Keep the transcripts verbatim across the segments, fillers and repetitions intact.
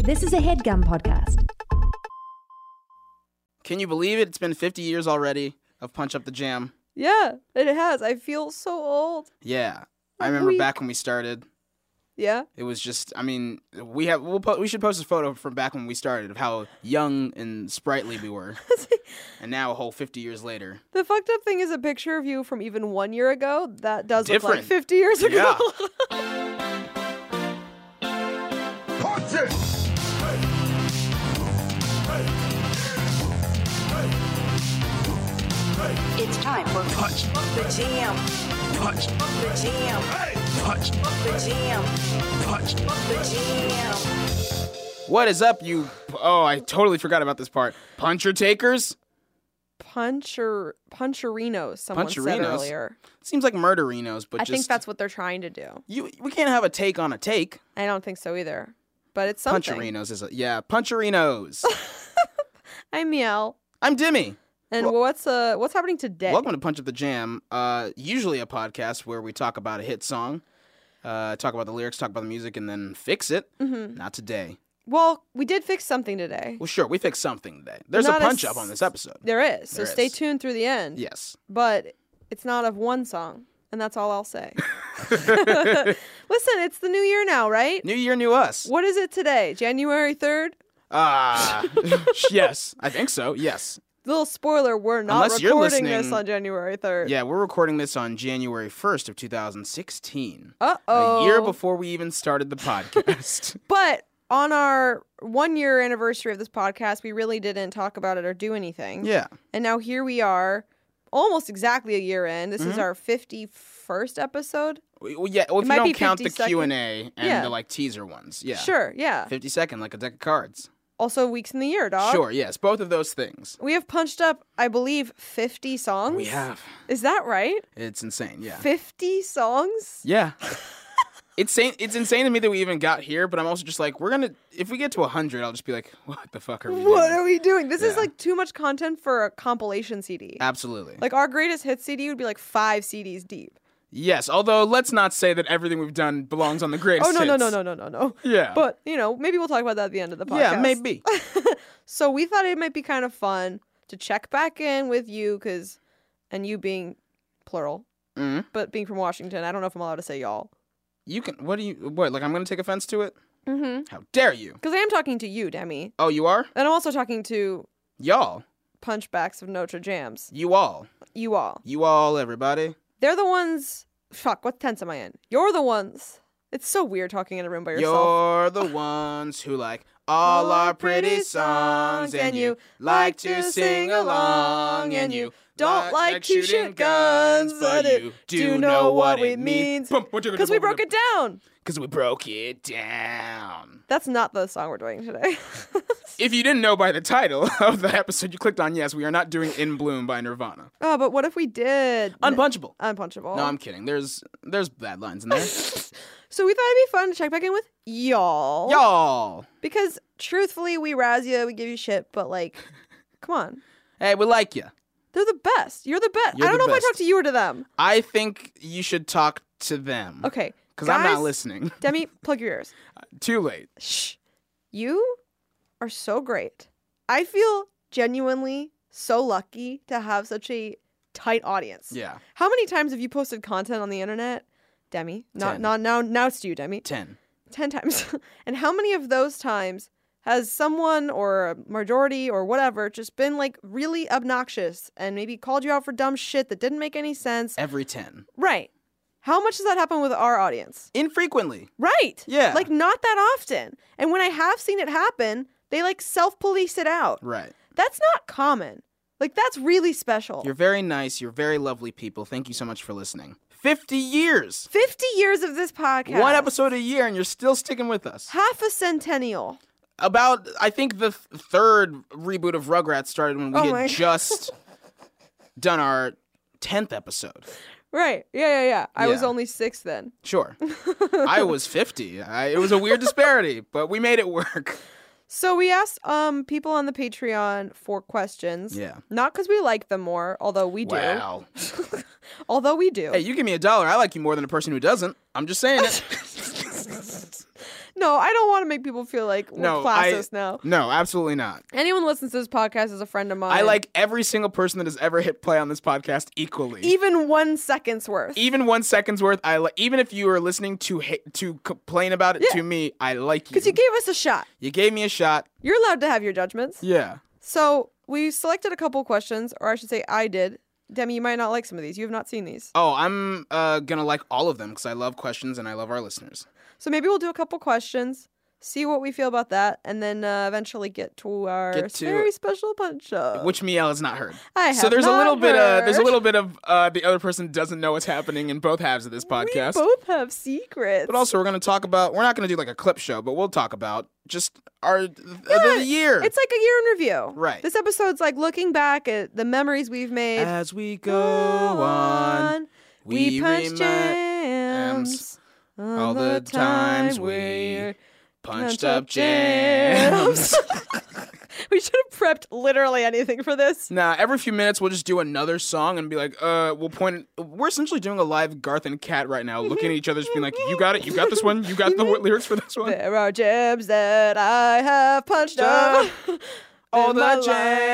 This is a HeadGum podcast. Can you believe it? It's been fifty years already of Punch Up the Jam. Yeah, it has. I feel so old. Yeah. I remember We- back when we started. Yeah? It was just, I mean, we have we'll po- we should post a photo from back when we started of how young and sprightly we were. And now a whole fifty years later. The fucked up thing is a picture of you from even one year ago. That does look Different. like fifty years ago. Yeah. Punch it! It's time for Punch! the Jam. Punch! The Jam. Punch! The Jam. Punch! The Jam. What is up, you... Oh, I totally forgot about this part. Puncher takers? Puncher, puncherinos, someone said Puncherinos? earlier. Seems like murderinos, but I just... think that's what they're trying to do. You, we can't have a take on a take. I don't think so either. But it's something. Puncherinos is a... Yeah, puncherinos. I'm Miel. I'm Dimmy. And Well- what's uh what's happening today? Welcome to Punch Up the Jam. Uh, usually a podcast where we talk about a hit song, uh, talk about the lyrics, talk about the music, and then fix it. Mm-hmm. Not today. Well, we did fix something today. Well, sure, we fixed something today. There's Not a a punch up s- on this episode. There is. So There stay is. tuned through the end. Yes. But it's not of one song. And that's all I'll say. Listen, it's the new year now, right? New year, new us. What is it today? January third? Ah, yes, I think so. Yes. Little spoiler, we're not Unless you're recording this listening- on January third. Yeah, we're recording this on January first of two thousand sixteen. Uh-oh. A year before we even started the podcast. But on our one year anniversary of this podcast, we really didn't talk about it or do anything. Yeah. And now here we are, almost exactly a year in. This Mm-hmm. is our fifty-first episode. Well, yeah, well, if you might be don't count the fifty Q and A and Yeah. the like teaser ones. Yeah. Sure, yeah. fifty second, like a deck of cards. Also weeks in the year, dog. Sure, yes, both of those things. We have punched up, I believe, fifty songs. We have. Is that right? It's insane, yeah. fifty songs? Yeah. It's insane, it's insane to me that we even got here, but I'm also just like, we're going to, if we get to one hundred, I'll just be like, what the fuck are we What doing? are we doing? This is Yeah. like too much content for a compilation C D. Absolutely. Like our greatest hit C D would be like five C Ds deep. Yes, although let's not say that everything we've done belongs on the greatest Oh, no, no, hits. no, no, no, no, no. Yeah. But, you know, maybe we'll talk about that at the end of the podcast. Yeah, maybe. So we thought it might be kind of fun to check back in with you, because, and you being plural, Mhm. but being from Washington, I don't know if I'm allowed to say y'all. You can, what do you, what, like I'm going to take offense to it? Mm-hmm. How dare you? Because I am talking to you, Demi. Oh, you are? And I'm also talking to Y'all. punchbacks of Notre Jams. You all. You all. You all, everybody. They're the ones, fuck, what tense am I in? You're the ones. It's so weird talking in a room by yourself. You're the ones who like all our pretty songs, and you like to sing along, and you don't like to shoot guns, but you do know what it means. Because we broke it down. Because we broke it down. That's not the song we're doing today. If you didn't know by the title of the episode you clicked on, yes, we are not doing In Bloom by Nirvana. Oh, but what if we did? Unpunchable. Unpunchable. No, I'm kidding. There's there's bad lines in there. So we thought it'd be fun to check back in with y'all. Y'all. Because truthfully, we razz you, we give you shit, but like, come on. Hey, we like you. They're the best. You're the best. You're I don't the know if I best. talk to you or to them. I think you should talk to them. Okay. Because I'm guys, not listening. Demi, plug your ears. Too late. Shh. You are so great. I feel genuinely so lucky to have such a tight audience. Yeah. How many times have you posted content on the internet? Demi. Not Ten. not now now it's to you, Demi. Ten. Ten times. And how many of those times has someone or a majority or whatever just been like really obnoxious and maybe called you out for dumb shit that didn't make any sense? Every ten. Right. How much does that happen with our audience? Infrequently. Right. Yeah. Like not that often. And when I have seen it happen, they like self-police it out. Right. That's not common. Like that's really special. You're very nice. You're very lovely people. Thank you so much for listening. fifty years. fifty years of this podcast. One episode a year, and you're still sticking with us. Half a centennial. About, I think the th- third reboot of Rugrats started when we Oh had my- just done our tenth episode. Right. Yeah, yeah, yeah. I was Yeah. only six then. Sure. I was fifty. I, it was a weird disparity, but we made it work. So we asked um people on the Patreon for questions. Yeah. Not because we like them more, although we do. Wow. Although we do. Hey, you give me a dollar, I like you more than a person who doesn't. I'm just saying it. No, know. I don't want to make people feel like we're No, I- classist now. No, absolutely not. Anyone who listens to this podcast is a friend of mine. I like every single person that has ever hit play on this podcast equally. even one second's worth. Even one second's worth, I li- even if you are listening to ha- to complain about it Yeah. to me, I like you. Because you gave us a shot. You gave me a shot. You're allowed to have your judgments. Yeah. So we selected a couple questions, or I should say I did. Demi, you might not like some of these. You have not seen these. Oh, I'm uh, gonna like all of them because I love questions and I love our listeners. So maybe we'll do a couple questions, see what we feel about that, and then uh, eventually get to our Get to- very special punch up. Which Miel has not heard. I So have there's a not little bit. Uh, there's a heard. little bit of uh, the other person doesn't know what's happening in both halves of this podcast. We both have secrets. But also, we're gonna talk about. We're not gonna do like a clip show, but we'll talk about just our th- Yeah, the year. It's like a year in review. Right. This episode's like looking back at the memories we've made. As we go on, we, we punch remem- jams. all the times we we're punched punched up jams. We should have prepped literally anything for this. Nah, every few minutes we'll just do another song and be like, uh, we'll point. We're essentially doing a live Garth and Kat right now, looking at each other, just being like, you got it, you got this one, you got the w- lyrics for this one. There are jams that I have punched up. All in my the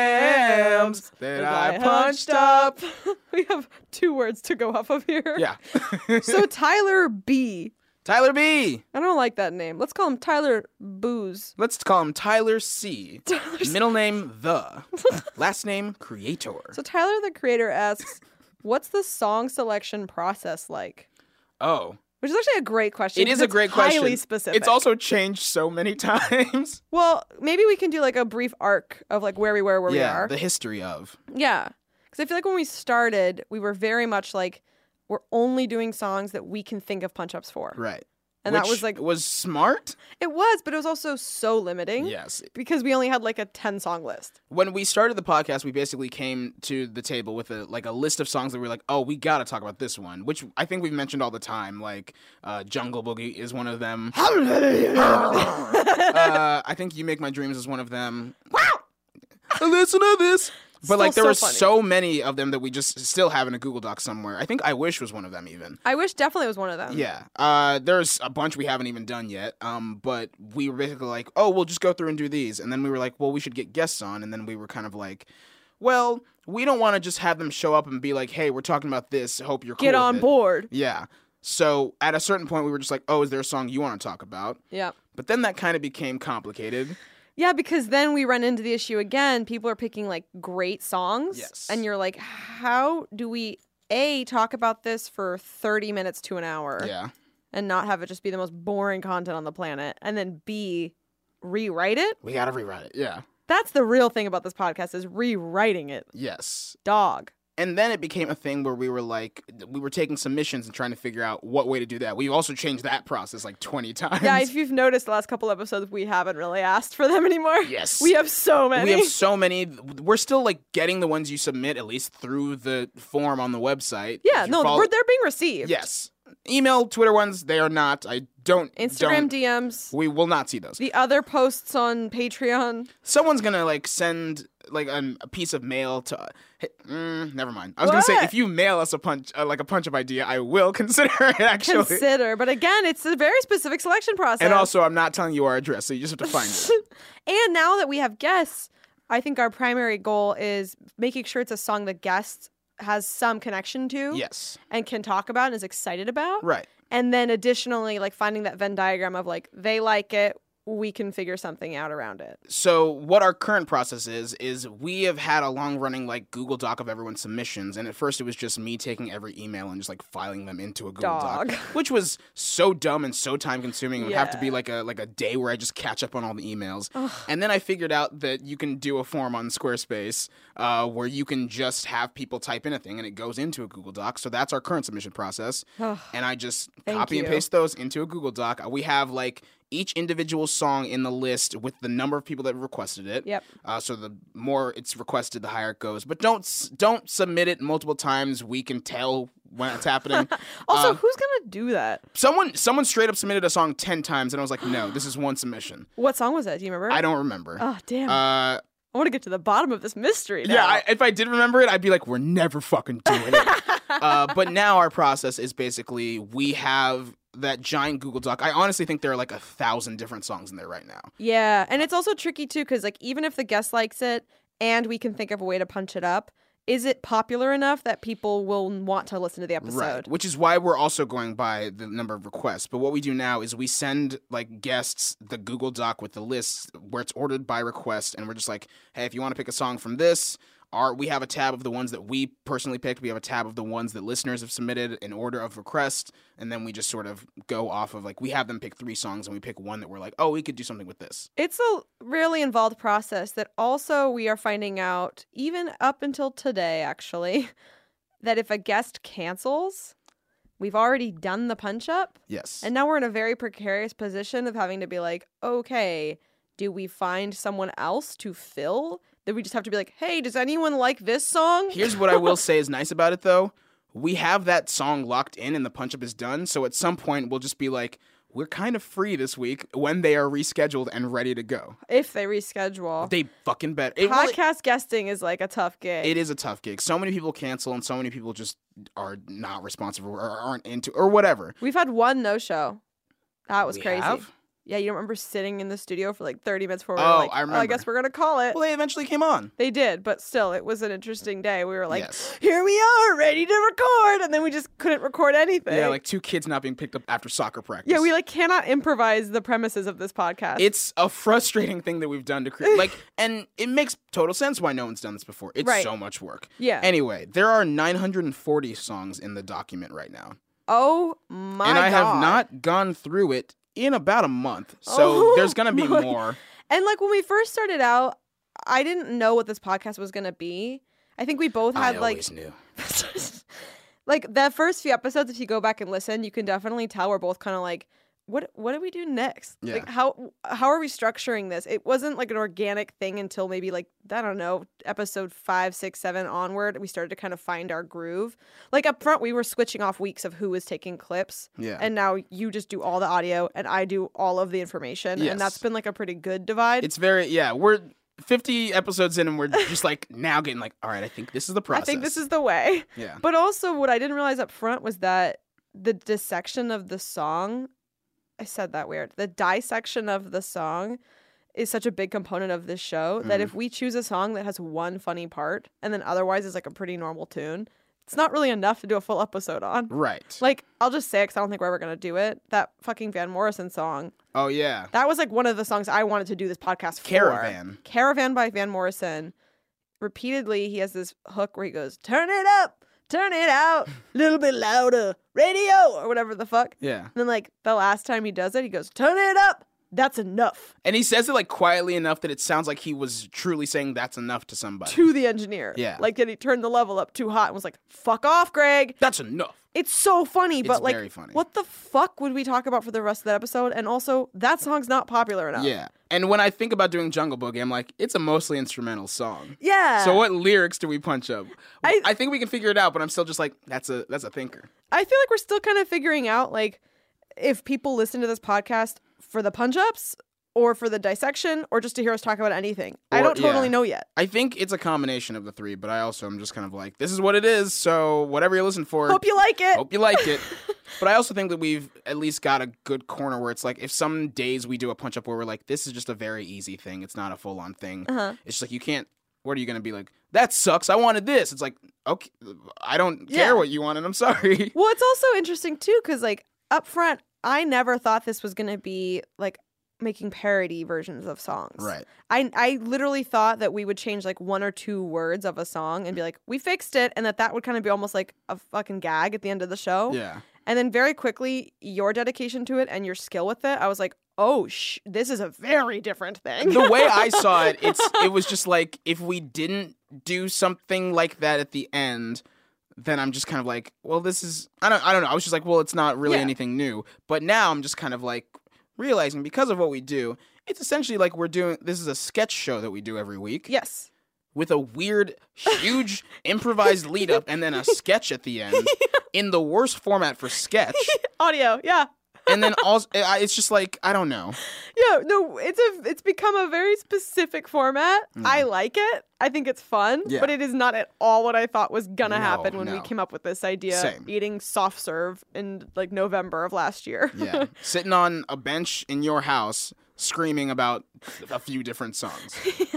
jams that I I punched up. We have two words to go off of here. Yeah. So Tyler B. Tyler B. I don't like that name. Let's call him Tyler Booze. Let's call him Tyler C. Middle name The. Last name Creator. So Tyler the Creator asks, what's the song selection process like? Oh. Which is actually a great question. It is 'cause a it's great highly question. specific. It's also changed so many times. Well, maybe we can do like a brief arc of like where we were, where yeah, we are. the history of. Yeah. Because I feel like when we started, we were very much like, we're only doing songs that we can think of punch ups for. Right. And that Which was like, was smart. it was, but it was also so limiting. Yes. Because we only had like a ten song list. When we started the podcast, we basically came to the table with a like a list of songs that we were like, oh, we got to talk about this one, which I think we've mentioned all the time. Like uh, Jungle Boogie is one of them. uh, I think You Make My Dreams is one of them. Wow! Listen to this. But like there Still were so funny. so many of them that we just still have in a Google Doc somewhere. I think I Wish was one of them even. I wish definitely was one of them. Yeah. Uh, there's a bunch we haven't even done yet. Um, but we were basically like, oh, we'll just go through and do these. And then we were like, well, we should get guests on. And then we were kind of like, well, we don't want to just have them show up and be like, hey, we're talking about this. Hope you're cool Get with on it." board. Yeah. So at a certain point, we were just like, oh, is there a song you want to talk about? Yeah. But then that kind of became complicated. Yeah, because then we run into the issue again. People are picking like great songs. Yes. And you're like, how do we, A, talk about this for thirty minutes to an hour Yeah. and not have it just be the most boring content on the planet? And then B, rewrite it? We got to rewrite it. Yeah. That's the real thing about this podcast is rewriting it. Yes. Dog. And then it became a thing where we were like, we were taking submissions and trying to figure out what way to do that. We also changed that process like twenty times. Yeah, if you've noticed the last couple episodes, we haven't really asked for them anymore. Yes. We have so many. We have so many. We're still like getting the ones you submit at least through the form on the website. yeah, If you no, follow- we're, they're being received. Yes. Email, Twitter ones, they are not. I don't. Instagram don't, D Ms. We will not see those. The other posts on Patreon. Someone's gonna like send like um, a piece of mail to. Uh, hey, mm, never mind. I was gonna say What? if you mail us a punch, uh, like a punch up idea, I will consider it actually. Consider. But again, it's a very specific selection process. And also, I'm not telling you our address, so you just have to find it. And now that we have guests, I think our primary goal is making sure it's a song the guest has some connection to. Yes. And can talk about and is excited about. Right. And then additionally, like finding that Venn diagram of like, they like it, we can figure something out around it. So what our current process is, is we have had a long-running, like, Google Doc of everyone's submissions, and at first it was just me taking every email and just, like, filing them into a Google Dog. Doc, which was so dumb and so time-consuming. It would have to be, Yeah. like, a like a day where I just catch up on all the emails. And then I figured out that you can do a form on Squarespace uh, where you can just have people type in a thing, and it goes into a Google Doc. So that's our current submission process. And I just Thank copy and you. paste those into a Google Doc. We have, like, each individual song in the list with the number of people that requested it. Yep. Uh, so the more it's requested, the higher it goes. But don't s- don't submit it multiple times. We can tell when it's happening. Also, Uh, who's going to do that? someone someone straight up submitted a song ten times, and I was like, no, this is one submission. What song was that? Do you remember? I don't remember. Oh, damn. Uh, I want to get to the bottom of this mystery now. yeah, I, if I did remember it, I'd be like, we're never fucking doing it. uh, but now our process is basically we have that giant Google Doc, I honestly think there are like a thousand different songs in there right now. Yeah, and it's also tricky too because like even if the guest likes it and we can think of a way to punch it up, is it popular enough that people will want to listen to the episode? Right, which is why we're also going by the number of requests. But what we do now is we send like guests the Google Doc with the list where it's ordered by request, and we're just like, hey, if you want to pick a song from this, our, we have a tab of the ones that we personally picked. We have a tab of the ones that listeners have submitted in order of request, and then we just sort of go off of like we have them pick three songs, and we pick one that we're like, oh, we could do something with this. It's a really involved process that also we are finding out, even up until today, actually, that if a guest cancels, we've already done the punch up. Yes. And now we're in a very precarious position of having to be like, okay, do we find someone else to fill? That we just have to be like, hey, does anyone like this song? Here's what I will say is nice about it, though. We have that song locked in and the punch-up is done, so at some point we'll just be like, we're kind of free this week when they are rescheduled and ready to go. If they reschedule. They fucking bet. It really- Podcast guesting is like a tough gig. It is a tough gig. So many people cancel and so many people just are not responsive or aren't into or whatever. We've had one no-show. That was We crazy. have? Yeah, you don't remember sitting in the studio for like thirty minutes before we Oh, were like, I I remember. guess we're going to call it. Well, they eventually came on. They did, but still, it was an interesting day. We were like, Yes. here we are, ready to record. And then we just couldn't record anything. Yeah, like two kids not being picked up after soccer practice. Yeah, we like cannot improvise the premises of this podcast. It's a frustrating thing that we've done to create, like, and it makes total sense why no one's done this before. It's Right. so much work. Yeah. Anyway, there are nine hundred forty songs in the document right now. oh my and I God. have not gone through it in about a month. So Oh there's going to be my- more. And like when we first started out, I didn't know what this podcast was going to be. I think we both had I like always knew. like the first few episodes, if you go back and listen, you can definitely tell we're both kind of like, what what do we do next? Yeah. Like how how are we structuring this? It wasn't like an organic thing until maybe like, I don't know, episode five, six, seven onward. We started to kind of find our groove. Like up front, we were switching off weeks of who was taking clips. Yeah. And now you just do all the audio and I do all of the information. Yes. And that's been like a pretty good divide. It's very, yeah, we're fifty episodes in and we're just like now getting like, all right, I think this is the I process. think this is the way. Yeah. But also, what I didn't realize up front was that the dissection of the song, I said that weird, the dissection of the song is such a big component of this show that Mhm. if we choose a song that has one funny part and then otherwise is like a pretty normal tune, it's not really enough to do a full episode on. Right. Like, I'll just say it because I don't think we're ever going to do it. That fucking Van Morrison song, Oh, yeah. that was like one of the songs I wanted to do this podcast for. Caravan. Caravan by Van Morrison. Repeatedly, he has this hook where he goes, turn it up, turn it out, a little bit louder, radio, or whatever the fuck. Yeah. And then, like, the last time he does it, he goes, turn it up, that's enough, And he says it like quietly enough that it sounds like he was truly saying that's enough to somebody. to the engineer. Yeah. Like, that he turned the level up too hot and was like, fuck off, Greg. That's enough. It's so funny, It's but, like, very funny. what the fuck would we talk about for the rest of that episode? And also, that song's not popular enough. Yeah. And when I think about doing Jungle Boogie, I'm like, it's a mostly instrumental song. Yeah. So what lyrics do we punch up? I- I think we can figure it out, but I'm still just like, that's a that's a thinker. I feel like we're still kind of figuring out, like, if people listen to this podcast for the punch-ups or for the dissection or just to hear us talk about anything. I Or- don't totally yeah. know yet. I think it's a combination of the three, but I also am just kind of like, this is what it is, so whatever you listen for, Hope you like it. hope you like it. But I also think that we've at least got a good corner where it's like, if some days we do a punch up where we're like, this is just a very easy thing, it's not a full on thing. Uh-huh. It's just like, you can't, what are you going to be like, that sucks, I wanted this. It's like, okay, I don't Yeah. care what you wanted, I'm sorry. Well, it's also interesting, too, because, like, up front, I never thought this was going to be, like, making parody versions of songs. Right. I I literally thought that we would change like one or two words of a song and be like, we fixed it, and that that would kind of be almost like a fucking gag at the end of the show. Yeah. And then very quickly, your dedication to it and your skill with it, I was like, oh, sh- this is a very different thing. The way I saw it, it's it was just like, if we didn't do something like that at the end, then I'm just kind of like, well, this is, I don't I don't know. I was just like, well, it's not really Yeah. anything new. But now I'm just kind of like realizing, because of what we do, it's essentially like we're doing, this is a sketch show that we do every week. Yes. With a weird, huge improvised lead up and then a sketch at the end in the worst format for sketch. Audio, yeah. And then also, I- it's just like, I don't know. Yeah, no, it's a it's become a very specific format. Mm. I like it. I think it's fun, Yeah. but it is not at all what I thought was gonna No, happen when we no. came up with this idea. Same. Eating soft serve in like November of last year. Yeah. Sitting on a bench in your house screaming about a few different songs.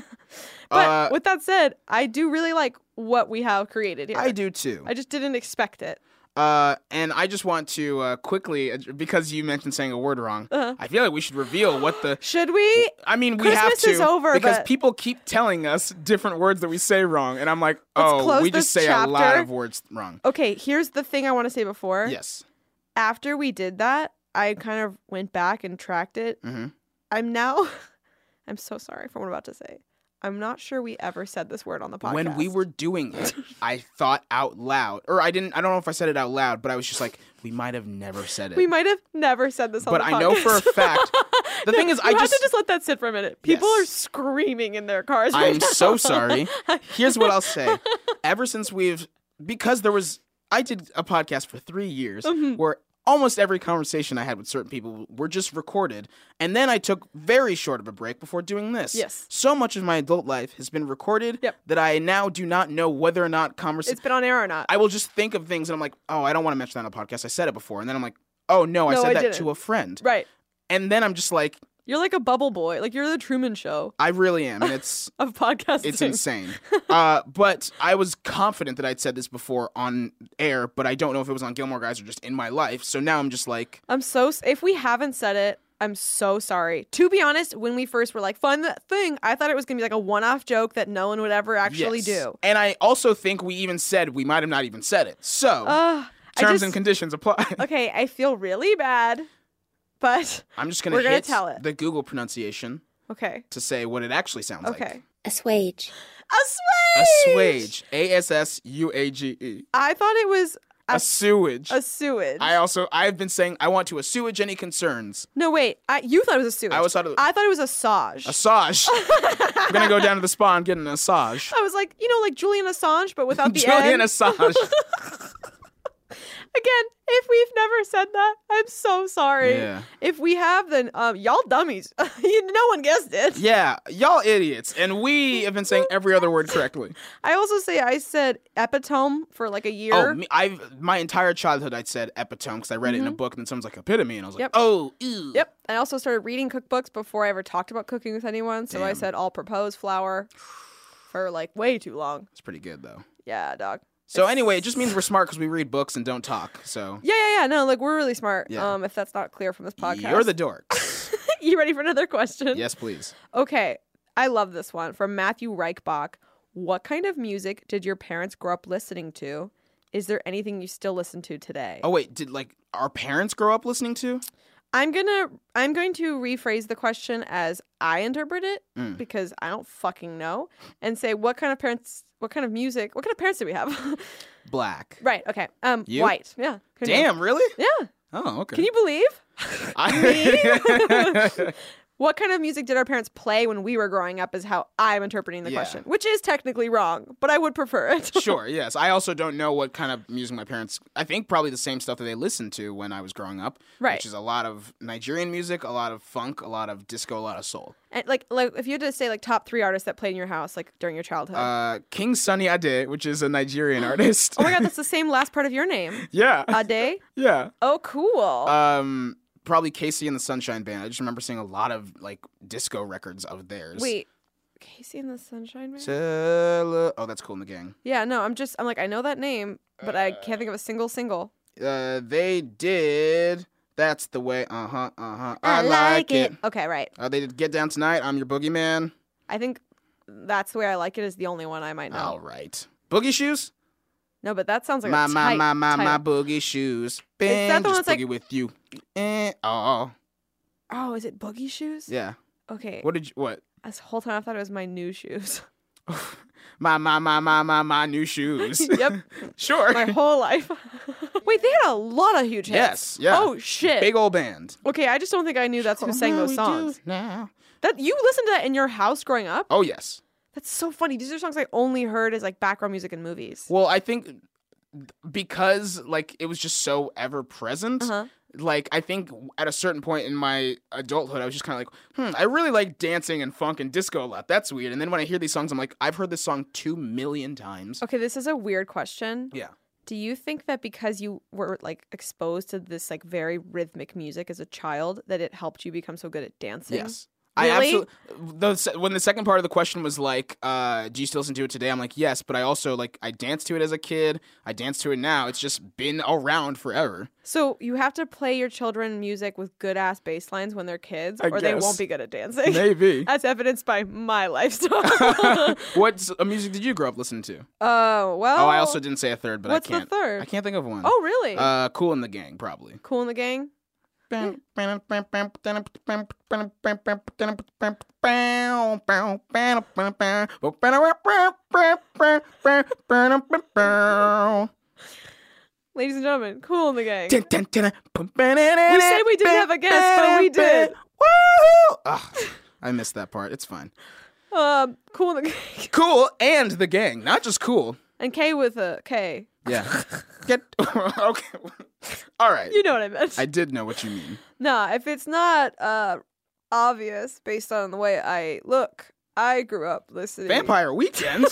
But Uh, with that said, I do really like what we have created here. I do too. I just didn't expect it. Uh, and I just want to uh, quickly, uh, because you mentioned saying a word wrong, Uh-huh. I feel like we should reveal what the. Should we? I mean, we have Christmas to is over, because but- people keep telling us different words that we say wrong, and I'm like, Let's oh, close we just this say a lot chapter. of words wrong. Okay, here's the thing I want to say before. Yes. After we did that, I kind of went back and tracked it. Mm-hmm. I'm now. I'm so sorry for what I'm about to say. I'm not sure we ever said this word on the podcast. When we were doing it, I thought out loud, or I didn't. I don't know if I said it out loud, but I was just like, we might have never said it. we might have never said this on but the podcast. I know for a fact. The thing is, you I have just. to just let that sit for a minute. People Yes. are screaming in their cars. Right I'm now. so sorry. Here's what I'll say. Ever since we've, because there was, I did a podcast for three years Mm-hmm. where almost every conversation I had with certain people were just recorded. And then I took very short of a break before doing this. Yes. So much of my adult life has been recorded Yep. that I now do not know whether or not conversation. It's been on air or not. I will just think of things and I'm like, oh, I don't want to mention that on a podcast. I said it before. And then I'm like, oh, no, I No, said I that didn't. to a friend. right. And then I'm just like, You're like a bubble boy. Like you're the Truman Show I really am. And it's. of podcasting. It's insane. uh, but I was confident that I'd said this before on air, but I don't know if it was on Gilmore Guys or just in my life. So now I'm just like, I'm so. s- If we haven't said it, I'm so sorry. To be honest, when we first were like, find that thing, I thought it was gonna be like a one-off joke that no one would ever actually yes. do. And I also think we even said we might have not even said it. So Uh, I terms just- and conditions apply. Okay, I feel really bad, but I'm just gonna we're gonna hit tell it. the Google pronunciation okay, to say what it actually sounds like. okay. Assuage. Assuage. Assuage. A S S U A G E. I thought it was A sewage. a sewage. I also I've been saying I want to assuage any concerns. no, wait. I, you thought it was a sewage. I was thought it- I thought it was a sage. Assuage. I'm gonna go down to the spa and get an Assuage. I was like, you know, like Julian Assange, but without the Julian N. Assange. Again, if we've never said that, I'm so sorry. Yeah. If we have, then um, y'all dummies. You- no one guessed it. Yeah, y'all idiots. And we have been saying every other word correctly. I also say I said epitome for like a year. Oh, me, I've my entire childhood I'd said epitome because I read it in a book and then someone's like epitome and I was like, Yep. oh, ew. Yep. I also started reading cookbooks before I ever talked about cooking with anyone. So I Damn. said all purpose flour for like way too long. It's pretty good though. Yeah, dog. So anyway, it just means we're smart because we read books and don't talk. So Yeah, yeah, yeah. No, like we're really smart. Yeah. Um, if that's not clear from this podcast. you're the dorks. You ready for another question? Yes, please. Okay. I love this one from Matthew Reichbach. What kind of music did your parents grow up listening to? Is there anything you still listen to today? Oh wait, did like our parents grow up listening to? I'm gonna I'm going to rephrase the question as I interpret it Mm. because I don't fucking know, and say what kind of parents, what kind of music, what kind of parents do we have? Black. Right. Okay. Um. You? White. Yeah. Who knew? Damn, really? Yeah. Oh, okay. Can you believe? I- What kind of music did our parents play when we were growing up? Is how I'm interpreting the Yeah. question, which is technically wrong, but I would prefer it. Sure, yes. I also don't know what kind of music my parents. I think probably the same stuff that they listened to when I was growing up, Right. Which is a lot of Nigerian music, a lot of funk, a lot of disco, a lot of soul. And like, like if you had to say like top three artists that played in your house, like during your childhood. Uh, King Sunny Ade, which is a Nigerian artist. oh my god, that's the same last part of your name, yeah, Ade. yeah. Oh, cool. Um, probably Casey and the Sunshine Band. I just remember seeing a lot of like disco records of theirs. Wait, Casey and the Sunshine Band? Tell- oh, that's Cool in the Gang. Yeah, no, I'm just, I'm like, I know that name, but I can't think of a single single. Uh, they did. That's the way. Uh huh. Uh huh. I, like it. Okay, right. Uh, they did Get Down Tonight. I'm Your Boogeyman. I think that's the way I like it is the only one I might know. All right. Boogie Shoes. No, but that sounds like my a my tight my my my title. boogie shoes. that Been the one just that's boogie like- with you. Eh, oh Oh, is it Boogie Shoes? yeah. Okay. What did you what? This whole time I thought it was my new shoes. My my my my my my new shoes. Yep. Sure. My whole life. Wait, they had a lot of huge hits. Yes, yeah. Oh shit. Big old band. Okay, I just don't think I knew that's who sang How those we songs. do now. That you listened to that in your house growing up? Oh yes. That's so funny. These are songs I only heard as like background music in movies. Well, I think because like it was just so ever present. Uh-huh. like I think at a certain point in my adulthood, I was just kind of like, hmm, I really like dancing and funk and disco a lot. That's weird. And then when I hear these songs, I'm like, I've heard this song two million times. Okay, this is a weird question. Yeah. Do you think that because you were like exposed to this like very rhythmic music as a child that it helped you become so good at dancing? Yes. I Really? absolutely. The, se- when the second part of the question was like, uh, "Do you still listen to it today?" I'm like, "Yes," but I also like I danced to it as a kid. I dance to it now. It's just been around forever. So you have to play your children music with good ass bass lines when they're kids, I or they guess. won't be good at dancing. Maybe. As evidenced by my lifestyle. What uh, music did you grow up listening to? Oh well. Oh, I also didn't say a third, but What's I can't. the third? I can't think of one. Oh really? Uh, Cool in the Gang, probably. Cool in the Gang. Ladies and gentlemen, Cool in the Gang. We say we didn't have a guest, but we did. Woo! Ugh, I missed that part. It's fine. Um, Cool in the Gang. Cool and the Gang, not just cool. And K with a K. Yeah. Get okay. All right. You know what I meant. I did know what you mean. Nah, if it's not uh obvious based on the way I look, I grew up listening. Vampire Weekend.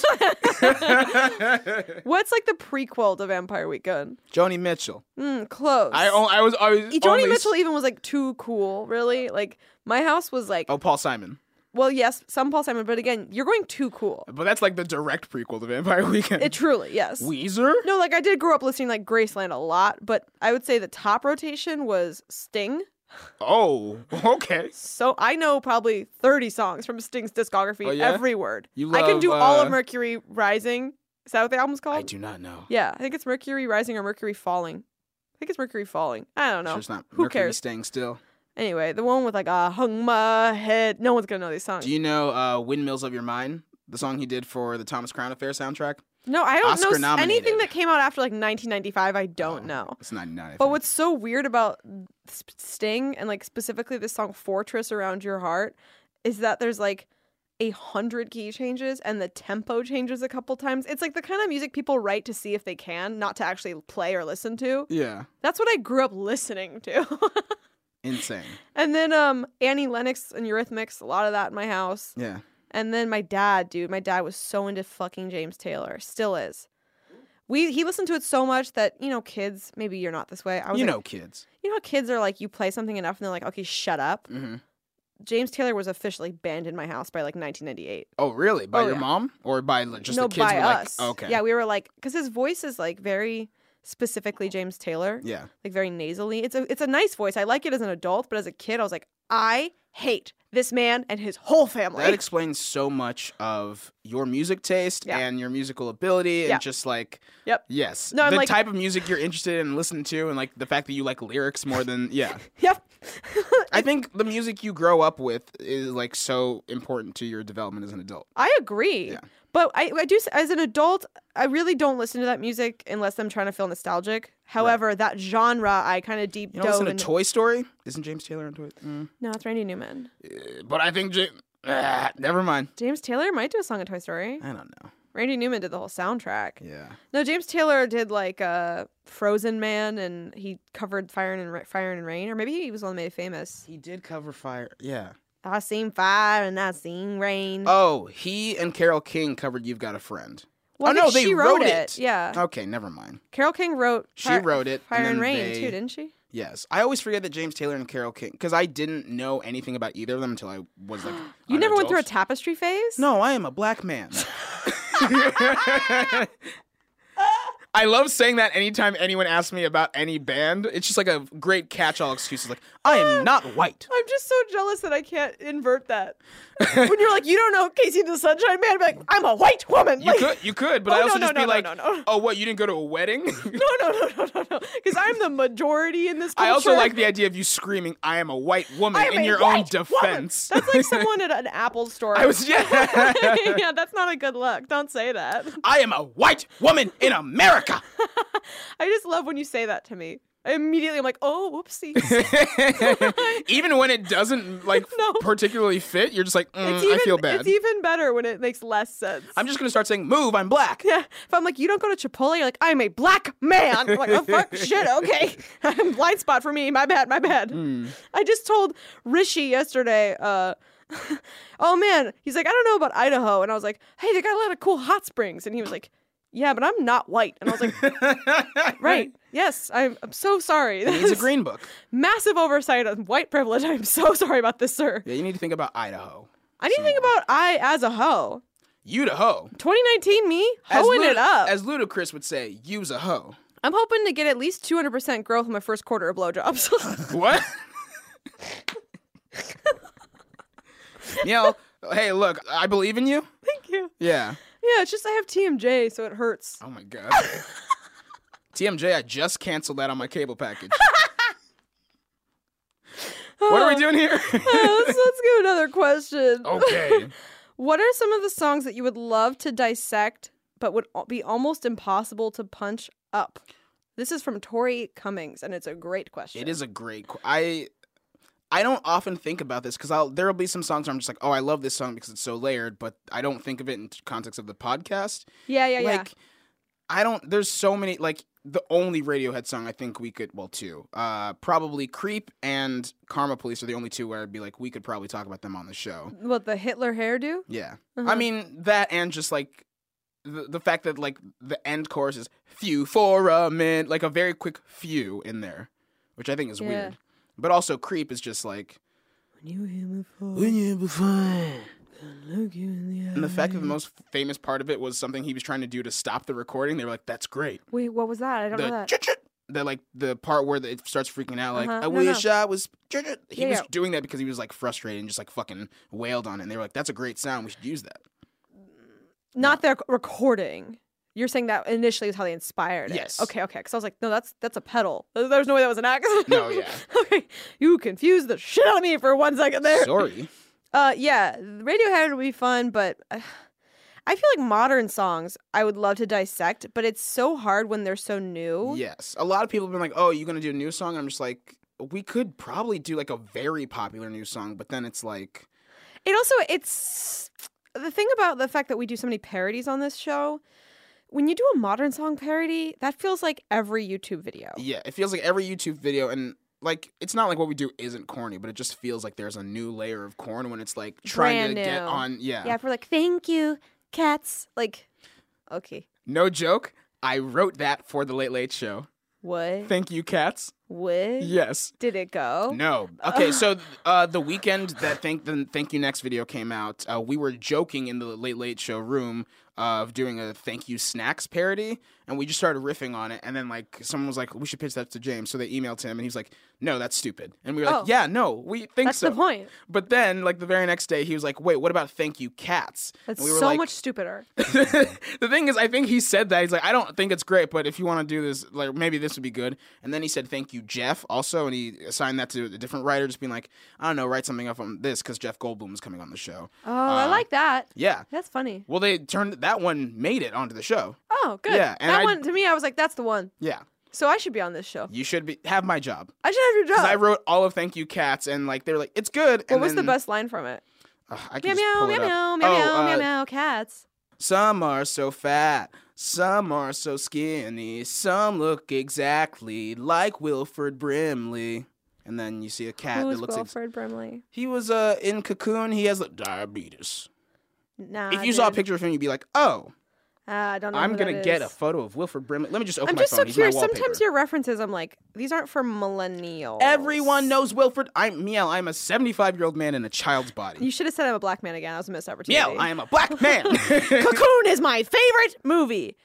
What's like the prequel to Vampire Weekend? Joni Mitchell. Mm, close. I o- I was I was Joni only... Mitchell even was like too cool, really. Like my house was like, Oh, Paul Simon. well, yes, some Paul Simon, but again, you're going too cool. But that's like the direct prequel to Vampire Weekend. It truly, yes. Weezer? No, like I did grow up listening like Graceland a lot, but I would say the top rotation was Sting. Oh, okay. So I know probably thirty songs from Sting's discography, Oh, yeah? every word. You I can love, do all of uh, Mercury Rising. Is that what the album's called? I do not know. Yeah, I think it's Mercury Rising or Mercury Falling. I think it's Mercury Falling. I don't know. Sure it's not Who Mercury cares? Staying Still. Anyway, the one with like uh, hung my head. No one's gonna know these songs. Do you know uh, Windmills of Your Mind? The song he did for the Thomas Crown Affair soundtrack? no, I don't Oscar know s- nominated. anything that came out after like nineteen ninety-five. I don't Oh, know. It's ninety-nine. I But think. what's so weird about S- Sting and like specifically this song "Fortress Around Your Heart" is that there's like a hundred key changes and the tempo changes a couple times. It's like the kind of music people write to see if they can, not to actually play or listen to. Yeah. That's what I grew up listening to. Insane. And then um Annie Lennox and Eurythmics, a lot of that in my house. Yeah. And then my dad, dude, my dad was so into fucking James Taylor, still is. We he listened to it so much that, you know, kids, maybe you're not this way. I was You like, know kids. you know how kids are like, you play something enough and they're like, okay, shut up. Mm-hmm. James Taylor was officially banned in my house by like nineteen ninety-eight. Oh, really? By Oh, your yeah. mom? Or by like, just no, the kids by were like, us. okay. Yeah, we were like, because his voice is like very specifically James Taylor. Yeah. Like very nasally. It's a it's a nice voice. I like it as an adult, but as a kid, I was like, I hate this man and his whole family. That explains so much of your music taste Yeah. and your musical ability and Yeah. just like Yep. yes. No, I'm the like- type of music you're interested in listening to and like the fact that you like lyrics more than yeah. Yep. I think the music you grow up with is like so important to your development as an adult. I agree. Yeah. But I, I do, s- as an adult, I really don't listen to that music unless I'm trying to feel nostalgic. However, that genre, I kind of deep You don't dove listen to into. Toy Story? Isn't James Taylor on Toy? Mm. No, it's Randy Newman. Uh, But I think Ja- ah, never mind. James Taylor might do a song in Toy Story. I don't know. Randy Newman did the whole soundtrack. Yeah. No, James Taylor did like uh, Frozen Man, and he covered Fire and Ra- Fire and Rain, or maybe he was the one that made it famous. He did cover Fire. Yeah. I seen fire and I seen rain. Oh, he and Carole King covered You've Got a Friend. well, oh, I no, think they she wrote, wrote it. it. Yeah. Okay, never mind. Carole King wrote. She Fi- wrote it, Fire and and, then Rain they- too, didn't she? Yes. I always forget that James Taylor and Carole King, because I didn't know anything about either of them until I was like. You an never went through a adult. Tapestry phase? No, I am a black man. I love saying that anytime anyone asks me about any band. It's just like a great catch-all excuse. It's like, I am not white. I'm just so jealous that I can't invert that. When you're like, you don't know Casey and the Sunshine Band, I'd be like, I'm a white woman. You Like, could, you could, but Oh, I no, also no, just no, be no, like, no, no. oh, what, you didn't go to a wedding? No, no, no, no, no, no. Because I'm the majority in this culture. I also like the idea of you screaming, I am a white woman I am in a your own white woman. defense. That's like someone at an Apple store. I was, yeah. Yeah, that's not a good look. Don't say that. I am a white woman in America. I just love when you say that to me. I immediately am like, oh, whoopsie. Even when it doesn't like No. particularly fit, you're just like, mm, It's even, I feel bad. It's even better when it makes less sense. I'm just gonna start saying, "Move, I'm black." Yeah. If I'm like, you don't go to Chipotle, you're like, I'm a black man. I'm like, oh, fuck, shit, okay. Blind spot for me. My bad, my bad. Hmm. I just told Rishi yesterday, uh, oh man, he's like, I don't know about Idaho. And I was like, hey, they got a lot of cool hot springs. And he was like, yeah, but I'm not white. And I was like, right. Yes, I'm, I'm so sorry. It needs a green book. Massive oversight of white privilege. I'm so sorry about this, sir. Yeah, you need to think about Idaho. I need to think about I as a hoe. You to hoe. twenty nineteen me, As hoeing Lud- it up. As Ludacris would say, use a hoe. I'm hoping to get at least two hundred percent growth in my first quarter of blowjobs. What? Neil, hey, look, I believe in you. Thank you. Yeah. Yeah, it's just I have T M J, so it hurts. Oh my god. T M J, I just canceled that on my cable package. What are we doing here? Uh, let's, let's go another question. Okay. What are some of the songs that you would love to dissect, but would al- be almost impossible to punch up? This is from Tori Cummings, and it's a great question. It is a great. Qu- I I don't often think about this because I'll there will be some songs where I'm just like, oh, I love this song because it's so layered, but I don't think of it in context of the podcast. Yeah, yeah, yeah. Like, I don't. There's so many. Like the only Radiohead song I think we could. Well, two. Uh, probably "Creep" and "Karma Police" are the only two where I'd be like, we could probably talk about them on the show. What, the Hitler hairdo? Yeah. Uh-huh. I mean that, and just like. The, the fact that like the end chorus is "few for a minute," like a very quick "few" in there, which I think is Yeah. weird. But also "Creep" is just like When you hear me fall, when you before. look you in the eye. And the fact that the most famous part of it was something he was trying to do to stop the recording. They were like, "That's great." Wait, what was that? I don't know The that. chit-chit, the like the part where the, it starts freaking out, like Uh-huh. I No, wish no. I was. chit-chit." He Yeah, was yeah. doing that because he was like frustrated and just like fucking wailed on it. And they were like, "That's a great sound. We should use that." Not their recording. You're saying that initially is how they inspired it. Yes. Okay, okay. Because I was like, no, that's that's a pedal. There- There's no way that was an accident. No, yeah. Okay, you confused the shit out of me for one second there. Sorry. Uh, yeah, Radiohead would be fun, but uh, I feel like modern songs I would love to dissect, but it's so hard when they're so new. Yes. A lot of people have been like, "Oh, you gonna do a new song?" And I'm just like, we could probably do like a very popular new song, but then it's like, It also it's the thing about the fact that we do so many parodies on this show. When you do a modern song parody, that feels like every YouTube video. yeah, it feels like every YouTube video, and like it's not like what we do isn't corny, but it just feels like there's a new layer of corn when it's like trying Brand to get new. on. Yeah. Yeah, if we're like, thank you, cats. Like, okay, No joke. I wrote that for the Late Late Show. what? Thank you, cats. What? Yes. Did it go? No. Okay, so uh, the weekend that thank the Thank You Next video came out, uh, we were joking in the Late Late Show room of doing a Thank You Snacks parody, and we just started riffing on it, and then like someone was like, we should pitch that to James, so they emailed him, and he was like, no, that's stupid. And we were like, Oh. yeah, no, we think That's so. the point. But then, like the very next day, he was like, wait, what about Thank You Cats? That's And we were so like, much stupider. the thing is, I think he said that. He's like, I don't think it's great, but if you want to do this, like maybe this would be good. And then he said, thank you, Jeff, also, and he assigned that to a different writer, just being like, I don't know, write something up on this because Jeff Goldblum is coming on the show. Oh, I like that. Yeah. That's funny. Well, they turned that one, made it onto the show. Oh, good. Yeah, and that I- one to me, I was like, that's the one. Yeah. So I should be on this show. You should be have my job. I should have your Because job. I wrote all of Thank You Cats, and like they were like, it's good. what and was the then- best line from it? Ugh, I can Meow just meow pull meow it up. meow meow Oh, meow meow uh, meow cats. Some are so fat, some are so skinny, some look exactly like Wilford Brimley. And then you see a cat Who's that looks like Wilfred Brimley? he was uh in Cocoon. He has like, diabetes. Nah. if you saw a picture of him, you'd be like, "Oh, uh, I don't know. I'm who gonna that get a is. photo of Wilford Brimley." Let me just open I'm my just phone. so He's curious. my wallpaper. Sometimes your references, I'm like, these aren't for millennials. Everyone knows Wilford. I'm Miel. I'm a seventy-five-year-old man in a child's body. You should have said I'm a black man again. That was a missed opportunity. Miel, I am a black man. Cocoon is my favorite movie.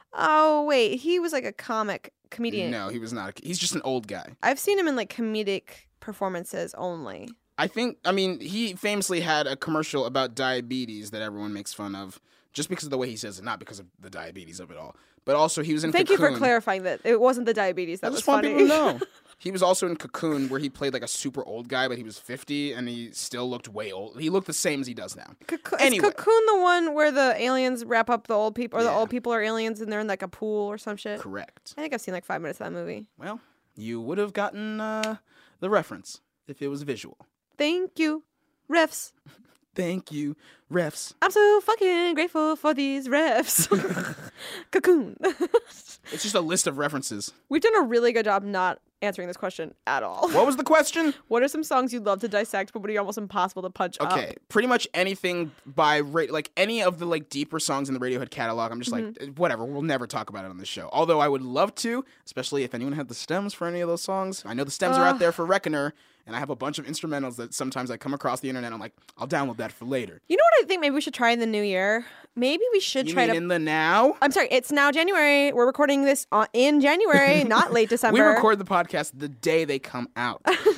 Oh wait, he was like a comic comedian. No, he was not. A, he's just an old guy. I've seen him in like comedic performances only. I think, I mean, he famously had a commercial about diabetes that everyone makes fun of just because of the way he says it, not because of the diabetes of it all. But also, he was in Thank Cocoon. you for clarifying that it wasn't the diabetes that I was just want funny. people to know. He was also in Cocoon, where he played like a super old guy, but he was fifty, and he still looked way old. He looked the same as he does now. Cocoon, Anyway. Is Cocoon the one where the aliens wrap up the old people, or the Yeah. old people are aliens and they're in like a pool or some shit? Correct. I think I've seen like five minutes of that movie. Well, you would have gotten uh, the reference if it was visual. Thank you, refs. Thank you, refs. I'm so fucking grateful for these refs. Cocoon. It's just a list of references. We've done a really good job not answering this question at all. What was the question? What are some songs you'd love to dissect, but would be almost impossible to punch up? Okay, pretty much anything by ra- like any of the like deeper songs in the Radiohead catalog. I'm just Mm-hmm. like, whatever. We'll never talk about it on the show. Although I would love to, especially if anyone had the stems for any of those songs. I know the stems are out there for Reckoner, and I have a bunch of instrumentals that sometimes I come across the internet. I'm like, I'll download that for later. You know what I think maybe we should try in the new year? Maybe we should You try mean to. in the now? I'm sorry, it's now January. We're recording this on, in January, not late December. We record the podcast the day they come out.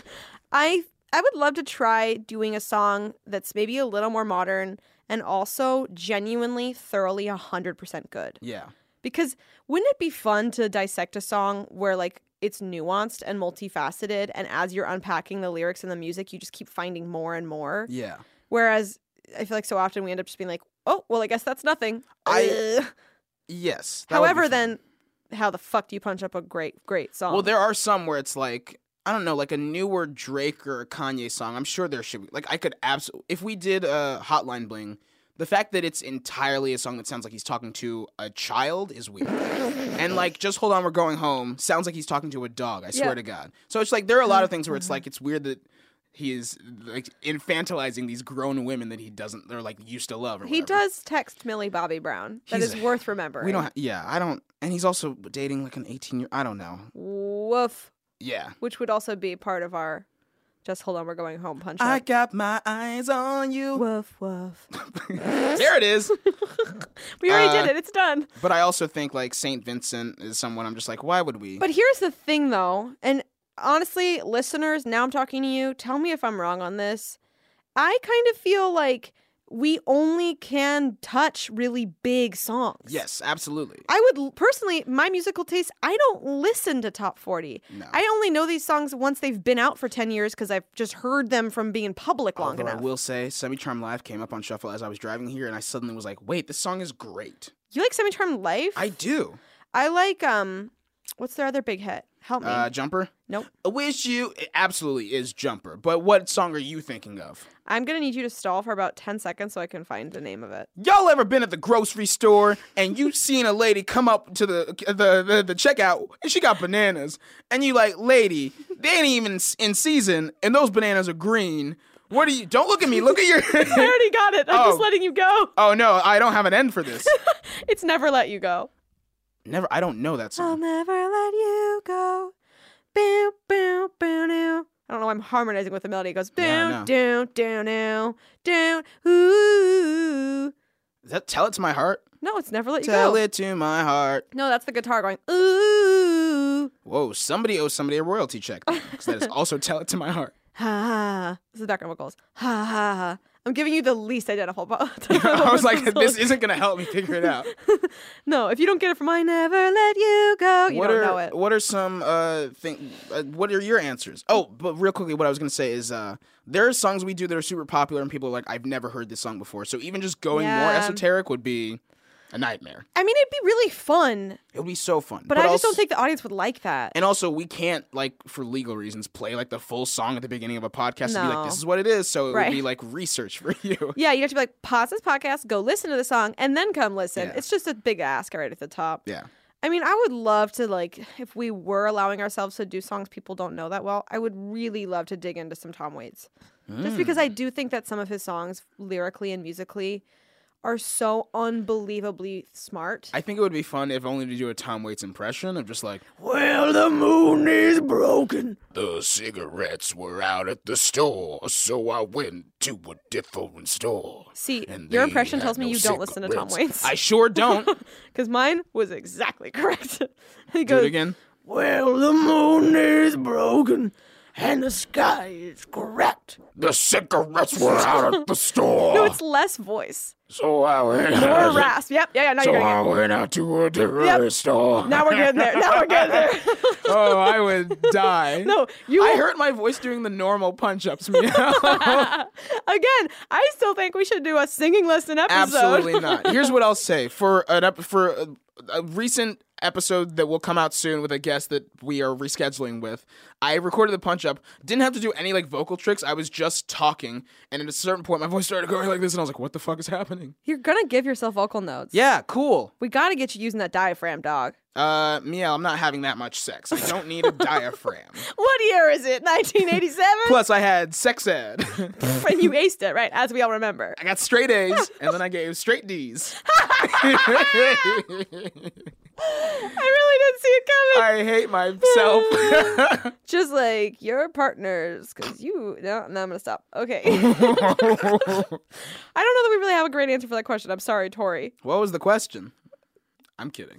I I would love to try doing a song that's maybe a little more modern and also genuinely, thoroughly one hundred percent good. Yeah. Because wouldn't it be fun to dissect a song where like it's nuanced and multifaceted, and as you're unpacking the lyrics and the music, you just keep finding more and more? Yeah. Whereas I feel like so often we end up just being like, oh, well, I guess that's nothing. I- Ugh. Yes. that would be However, fun. then how the fuck do you punch up a great, great song? Well, there are some where it's like, I don't know, like a newer Drake or a Kanye song. I'm sure there should be. Like, I could absolutely. If we did a Hotline Bling, the fact that it's entirely a song that sounds like he's talking to a child is weird. And, like, Just Hold On, We're Going Home sounds like he's talking to a dog, I swear Yeah. to God. So it's like, there are a lot of things where it's like, it's weird that he is, like, infantilizing these grown women that he doesn't, they're, like, used to love or he whatever. does text Millie Bobby Brown. That He's is a- worth remembering. We don't, ha- yeah, I don't, and he's also dating, like, an eighteen year, I don't know. Woof. Yeah. Which would also be part of our Just Hold On, We're Going Home punch I up. got my eyes on you. Woof, woof. There it is. We already Uh, did it. It's done. But I also think like Saint Vincent is someone I'm just like, why would we? But here's the thing, though. And honestly, listeners, now I'm talking to you. Tell me if I'm wrong on this. I kind of feel like we only can touch really big songs. Yes, absolutely. I would l- personally, my musical taste, I don't listen to top forty. No. I only know these songs once they've been out for ten years because I've just heard them from being in public long Although I enough. will say, Semi Charm Live came up on Shuffle as I was driving here, and I suddenly was like, wait, this song is great. You like Semi Charmed Life? I do. I like, um, what's their other big hit? Help me. Uh, Jumper? Nope. I wish you. It absolutely is Jumper. But what song are you thinking of? I'm going to need you to stall for about ten seconds so I can find the name of it. Y'all ever been at the grocery store and you seen a lady come up to the the, the the checkout and she got bananas and you like, lady, they ain't even in season and those bananas are green. What are you? Don't look at me. Look at your. I already got it. I'm just Oh. letting you go. Oh no, I don't have an end for this. It's Never Let You Go. Never. I don't know that I'll song. never let you go. Bow, bow, bow, now. I don't know why I'm harmonizing with the melody. It goes Yeah, I down, know. down, down, down, down, ooh. Is that Tell It to My Heart? No, it's Never Let You Tell Go. it to my heart. No, that's the guitar going ooh. Whoa, somebody owes somebody a royalty check. Because that is also Tell It to My Heart. Ha ha. This is the background vocals. Ha ha ha. I'm giving you the least identifiable. I was like, this isn't going to help me figure it out. No, if you don't get it from I Never Let You Go, you what don't are know it. what are some uh thing? Uh, what are your answers? Oh, but real quickly, what I was gonna say is uh there are songs we do that are super popular and people are like, I've never heard this song before. So even just going more Yeah. esoteric would be a nightmare. I mean, it'd be really fun, It would be so fun. but, I just also- don't think the audience would like that. And also, we can't like for legal reasons play like the full song at the beginning of a podcast to be No. like, this is what it is. So it Right. would be like research for you. Yeah, you have to be like, pause this podcast, go listen to the song, and then come listen. Yeah. It's just a big ask right at the top. Yeah. I mean, I would love to, like, if we were allowing ourselves to do songs people don't know that well, I would really love to dig into some Tom Waits. Just because I do think that some of his songs, lyrically and musically, are so unbelievably smart. I think it would be fun if only to do a Tom Waits impression of just like, well, the moon is broken. The cigarettes were out at the store, so I went to a different store. See, And your they impression tells had me no you don't listen to Tom cigarettes. Waits. I sure don't. Because mine was exactly correct. he Do goes, it again. Well, the moon is broken and the sky is cracked. The cigarettes were out at the store. No, it's less voice. So I went More out. rasp. Yep, yeah, yeah, now So you're I getting went out to a different Yep. store. it. Now we're getting there. Now we're getting there. Oh, I would die. No, you I hurt my voice doing the normal punch-ups. Meow. Again, I still think we should do a singing lesson episode. Absolutely not. Here's what I'll say for an ep- for a, a recent episode that will come out soon with a guest that we are rescheduling with, I recorded the punch up. Didn't have to do any like vocal tricks. I was just talking, and at a certain point, my voice started going like this, and I was like, "What the fuck is happening?" You're gonna give yourself vocal notes. Yeah, cool. We gotta get you using that diaphragm, dog. Uh, Mia, I'm not having that much sex. I don't need a diaphragm. What year is it? nineteen eighty-seven? Plus, I had sex ed. And you aced it, right? As we all remember. I got straight A's, and then I gave straight D's. I really didn't see it coming. I hate myself. Just like your partners, because you. No, no, I'm gonna stop. Okay. I don't know that we really have a great answer for that question. I'm sorry, Tori. What was the question? I'm kidding.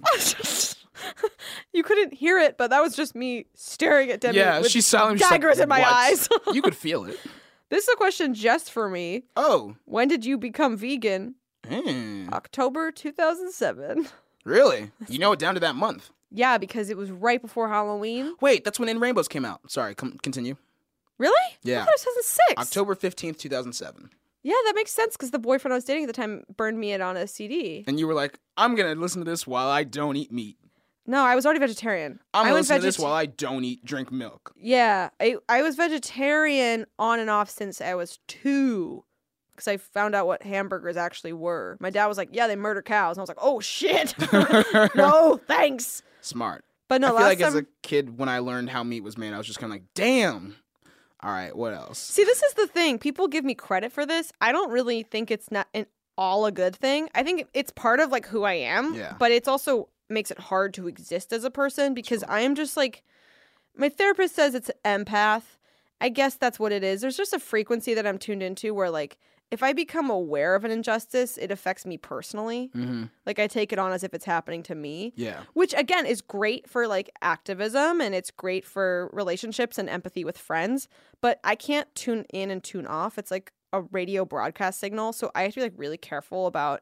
You couldn't hear it, but that was just me staring at Demi. Yeah, with she's silently just like, daggers in my "What?" eyes. You could feel it. This is a question just for me. Oh. When did you become vegan? Hmm. October two thousand seven. Really? You know it down to that month. Yeah, because it was right before Halloween. Wait, that's when In Rainbows came out. Sorry, com- continue. Really? Yeah. I thought it was two thousand six. October fifteenth, two thousand seven. Yeah, that makes sense because the boyfriend I was dating at the time burned me it on a C D. And you were like, I'm going to listen to this while I don't eat meat. No, I was already vegetarian. I'm I going to was listen to this vegeta- while I don't eat, drink milk. Yeah, I, I was vegetarian on and off since I was two. Because I found out what hamburgers actually were. My dad was like, yeah, they murder cows. And I was like, oh, shit. No, thanks. Smart. But no, I feel last like time... as a kid, when I learned how meat was made, I was just kind of like, damn. All right, what else? See, this is the thing. People give me credit for this. I don't really think it's not an all a good thing. I think it's part of like who I am. Yeah. But it's also makes it hard to exist as a person because I am just like, my therapist says it's empath. I guess that's what it is. There's just a frequency that I'm tuned into where like, if I become aware of an injustice, it affects me personally. Mm-hmm. Like I take it on as if it's happening to me. Yeah. Which again is great for like activism and it's great for relationships and empathy with friends. But I can't tune in and tune off. It's like a radio broadcast signal. So I have to be like really careful about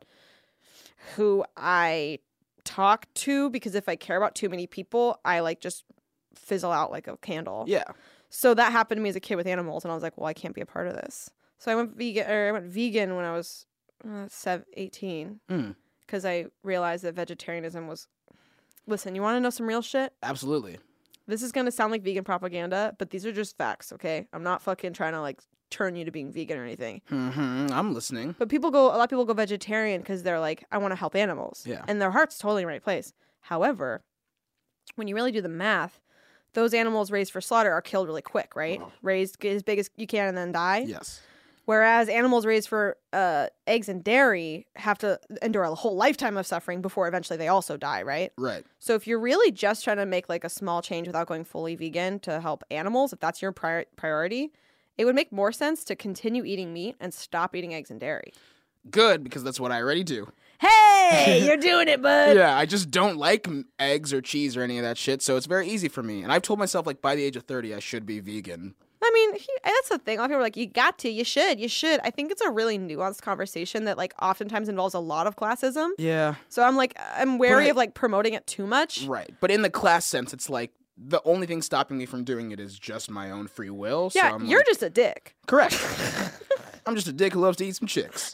who I talk to because if I care about too many people, I like just fizzle out like a candle. Yeah. So that happened to me as a kid with animals and I was like, well, I can't be a part of this. So I went vegan, or I went vegan when I was uh, seven, eighteen because Mm. I realized that vegetarianism was. Listen, you want to know some real shit? Absolutely. This is gonna sound like vegan propaganda, but these are just facts, okay? I'm not fucking trying to like turn you to being vegan or anything. Mm-hmm. I'm listening. But people go, a lot of people go vegetarian because they're like, I want to help animals, Yeah. and their heart's totally in the right place. However, when you really do the math, those animals raised for slaughter are killed really quick, right? Raised, get as big as you can, and then die. Yes. Whereas animals raised for uh, eggs and dairy have to endure a whole lifetime of suffering before eventually they also die, right? Right. So if you're really just trying to make like a small change without going fully vegan to help animals, if that's your pri- priority, it would make more sense to continue eating meat and stop eating eggs and dairy. Good, because that's what I already do. Hey, you're doing it, bud. Yeah, I just don't like m- eggs or cheese or any of that shit, so it's very easy for me. And I've told myself, like, by the age of thirty, I should be vegan. I mean, he, that's the thing. A lot of people are like, you got to, you should, you should. I think it's a really nuanced conversation that like oftentimes involves a lot of classism. Yeah. So I'm like, I'm wary But- of like promoting it too much. Right. But in the class sense, it's like, the only thing stopping me from doing it is just my own free will. So Yeah, I'm you're like, just a dick. correct. I'm just a dick who loves to eat some chicks.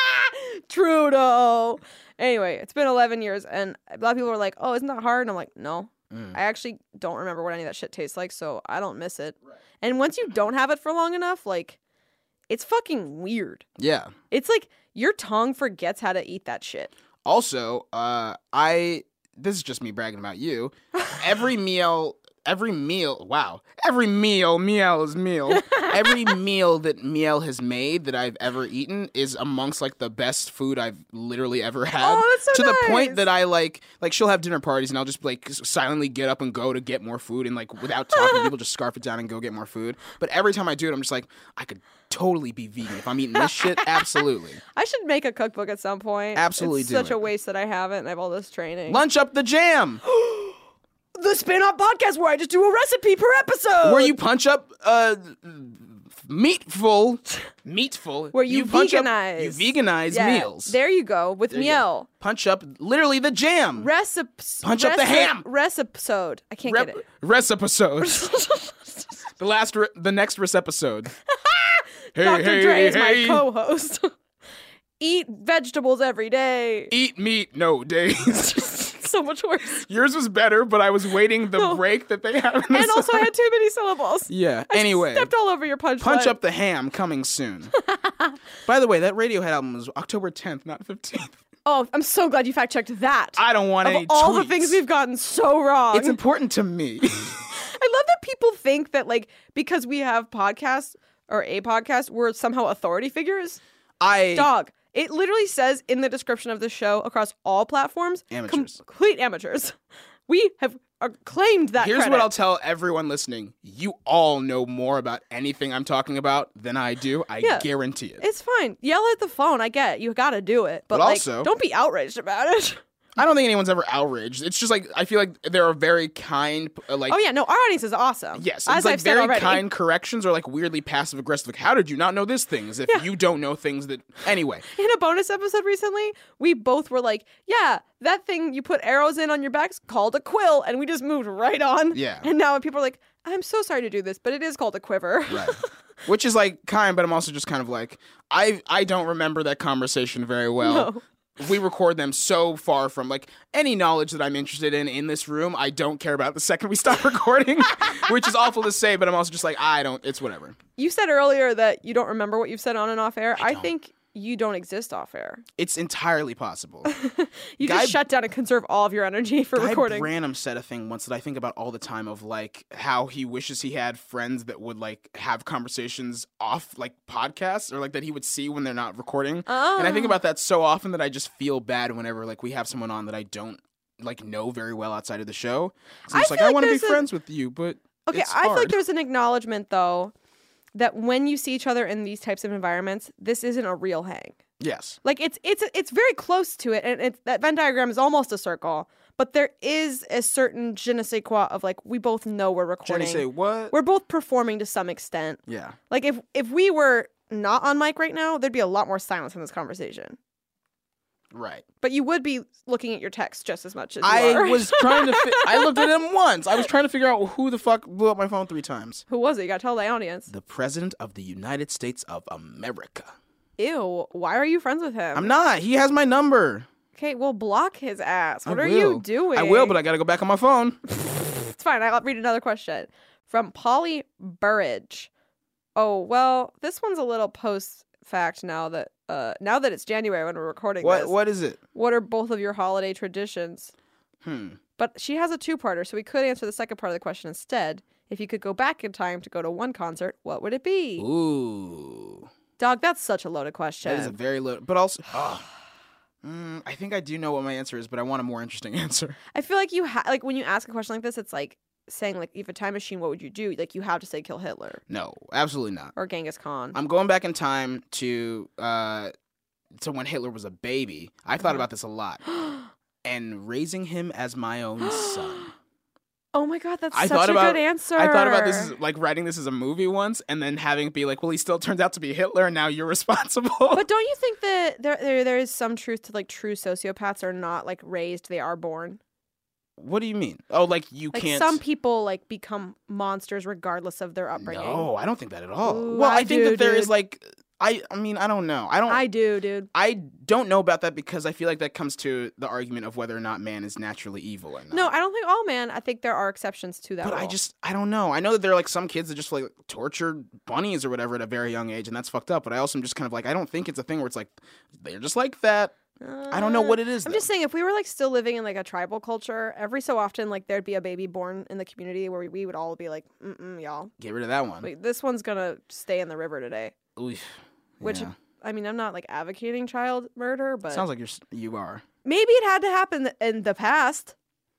Trudeau. Anyway, it's been eleven years, and a lot of people are like, oh, isn't that hard? And I'm like, no. Mm. I actually don't remember what any of that shit tastes like, so I don't miss it. Right. And once you don't have it for long enough, like, it's fucking weird. Yeah. It's like your tongue forgets how to eat that shit. Also, uh, I this is just me bragging about you. Every meal, every meal, wow, every meal, meal is meal. Every meal that Miel has made that I've ever eaten is amongst like the best food I've literally ever had. Oh, that's so to the point nice. that I like, like she'll have dinner parties and I'll just like silently get up and go to get more food and like without talking, people just scarf it down and go get more food. But every time I do it, I'm just like, I could totally be vegan if I'm eating this shit. Absolutely. I should make a cookbook at some point. Absolutely It's do such it. a waste that I haven't and I have all this training. Lunch up the jam. The spin-off podcast where I just do a recipe per episode. Where you punch up uh meatful meatful Where you punch veganize. up, you veganize Yeah, meals. There you go, with There you Miel. Punch up literally the jam. Recipes. Punch up the ham. Recipesode. I can't Rep- get it. Recipisode. the last re- the next recipisode. hey, Doctor hey, Dre is hey. my co-host. Eat vegetables every day. Eat meat no days. so much worse. Yours was better, but I was waiting the No. break that they have. In the And also, I song. had too many syllables. Yeah. I Anyway, stepped all over your punch. Punch line. Up the Ham coming soon. By the way, that Radiohead album was October tenth, not fifteenth. Oh, I'm so glad you fact checked that. I don't want of any all tweets. the things we've gotten so wrong. It's important to me. I love that people think that like because we have podcasts or a podcast, we're somehow authority figures. I Dog. It literally says in the description of the show across all platforms, Amateurs. complete amateurs. We have uh, claimed that. Here's credit. what I'll tell everyone listening. You all know more about anything I'm talking about than I do. I Yeah. guarantee it. It's fine. Yell at the phone. I get it. You got to do it, but, But like, also- don't be outraged about it. I don't think anyone's ever outraged. It's just like I feel like there are very kind, uh, like Oh yeah, no, our audience is awesome. yes, as it's like I've said very already. kind corrections or like weirdly passive aggressive. Like, how did you not know this thing? As if Yeah. you don't know things that. Anyway, In a bonus episode recently, we both were like, "Yeah, that thing you put arrows in on your back's called a quill," and we just moved right on. Yeah. And now people are like, "I'm so sorry to do this, but it is called a quiver." right. Which is like kind, but I'm also just kind of like I I don't remember that conversation very well. No. We record them so far from like any knowledge that I'm interested in in this room. I don't care about the second we stop recording, which is awful to say, but I'm also just like I don't. It's whatever. You said earlier that you don't remember what you've said on and off air. I, don't. think you don't exist off air. It's entirely possible. You Guy- just shut down and conserve all of your energy for Guy recording. Branum said a thing once that I think about all the time of like how he wishes he had friends that would like have conversations off like podcasts or like that he would see when they're not recording. And I think Oh. about that so often that I just feel bad whenever like we have someone on that I don't like know very well outside of the show. So I'm I just like feel I like want to be there's a- friends with you, but Okay, it's I feel like hard. there's an acknowledgement though that when you see each other in these types of environments, this isn't a real hang. Yes. Like it's it's it's very close to it, and it's, that Venn diagram is almost a circle. But there is a certain je ne sais quoi of like we both know we're recording. Jenny say what? We're both performing to some extent. Yeah. Like if if we were not on mic right now, there'd be a lot more silence in this conversation. Right. But you would be looking at your text just as much as you I are. was trying to fi- I looked at him once. I was trying to figure out who the fuck blew up my phone three times. Who was it? You gotta tell the audience. The President of the United States of America. Ew. Why are you friends with him? I'm not. He has my number. Okay, well, block his ass. What I are will. you doing? I will, but I gotta go back on my phone. It's fine. I'll read another question from Polly Burridge. Oh well, this one's a little post fact now that uh now that it's January when we're recording What this. what is it? What are both of your holiday traditions? Hmm. But she has a two-parter, so we could answer the second part of the question instead. If you could go back in time to go to one concert, what would it be? Ooh. Dog, that's such a loaded question. That is a very little but also oh. Mm, I think I do know what my answer is, but I want a more interesting answer. I feel like you ha- like when you ask a question like this, it's like saying like, if a time machine, what would you do? Like you have to say kill Hitler No, absolutely not. or Genghis Khan. I'm going back in time to uh to when Hitler was a baby. I thought about this a lot. And raising him as my own son. Oh my god, that's I such thought a about good answer. I thought about this as like writing this as a movie once and then having it be like, well, he still turns out to be Hitler and now you're responsible. But don't you think that there, there there is some truth to like true sociopaths are not like raised, they are born? What do you mean? Oh, like you Like can't some people like become monsters regardless of their upbringing. No, I don't think that at all. Ooh, well, I, I think do, that there is dude. like I I mean, I don't know. I don't I do, dude. I don't know about that because I feel like that comes to the argument of whether or not man is naturally evil or not. No, I don't think all man. I think there are exceptions to that. But I rule. just I don't know. I know that there are like some kids that just like torture bunnies or whatever at a very young age, and that's fucked up. But I also am just kind of like I don't think it's a thing where it's like they're just like that. I don't know what it is. I'm though. just saying, if we were like still living in like a tribal culture, every so often like there'd be a baby born in the community where we, we would all be like, mm y'all, Get rid of that one. wait, this one's gonna stay in the river today. Oof. Which Yeah. I mean, I'm not like advocating child murder, but Sounds like you're s- you are. maybe it had to happen in the past.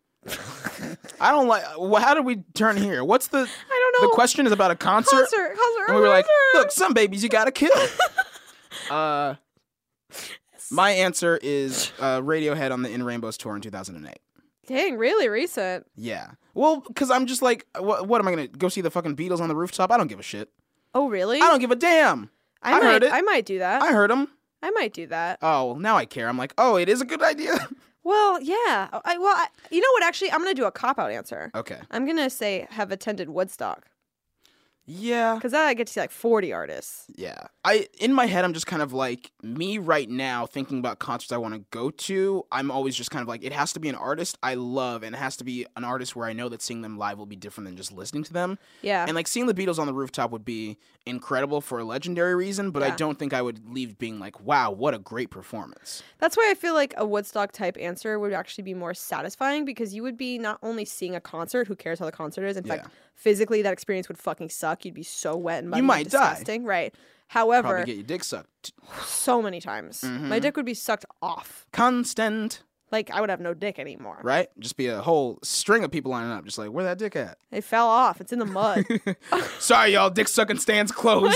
I don't like. Well, how did we turn here? What's the I don't know. the question is about a concert? Concert, concert, And we were like, concert. look, some babies you gotta kill. uh, my answer is uh, Radiohead on the In Rainbows tour in two thousand eight. Dang, really recent. Yeah. Well, because I'm just like, what, what am I gonna go see the fucking Beatles on the rooftop? I don't give a shit. Oh, really? I don't give a damn. I, I might, heard it. I might do that. I heard them. I might do that. Oh, well, now I care. I'm like, oh, it is a good idea. Well, yeah. I, well, I, you know what? Actually, I'm gonna do a cop out answer. Okay. I'm gonna say have attended Woodstock. Yeah. Because then I get to see like forty artists. Yeah. I in my head I'm just kind of like me right now thinking about concerts I want to go to. I'm always just kind of like it has to be an artist I love and it has to be an artist where I know that seeing them live will be different than just listening to them. Yeah. And like seeing the Beatles on the rooftop would be incredible for a legendary reason, but I Yeah. don't think I would leave being like, wow, what a great performance. That's why I feel like a Woodstock type answer would actually be more satisfying because you would be not only seeing a concert, who cares how the concert is? In Yeah. fact, physically that experience would fucking suck. You'd be so wet and muddy You might and die. disgusting. Right. However, Probably get your dick sucked. so many times. Mm-hmm. My dick would be sucked off. Constant, Like I would have no dick anymore. right? Just be a whole string of people lining up, just like, where that dick at? It fell off. It's in the mud. Sorry, y'all, dick sucking stands closed.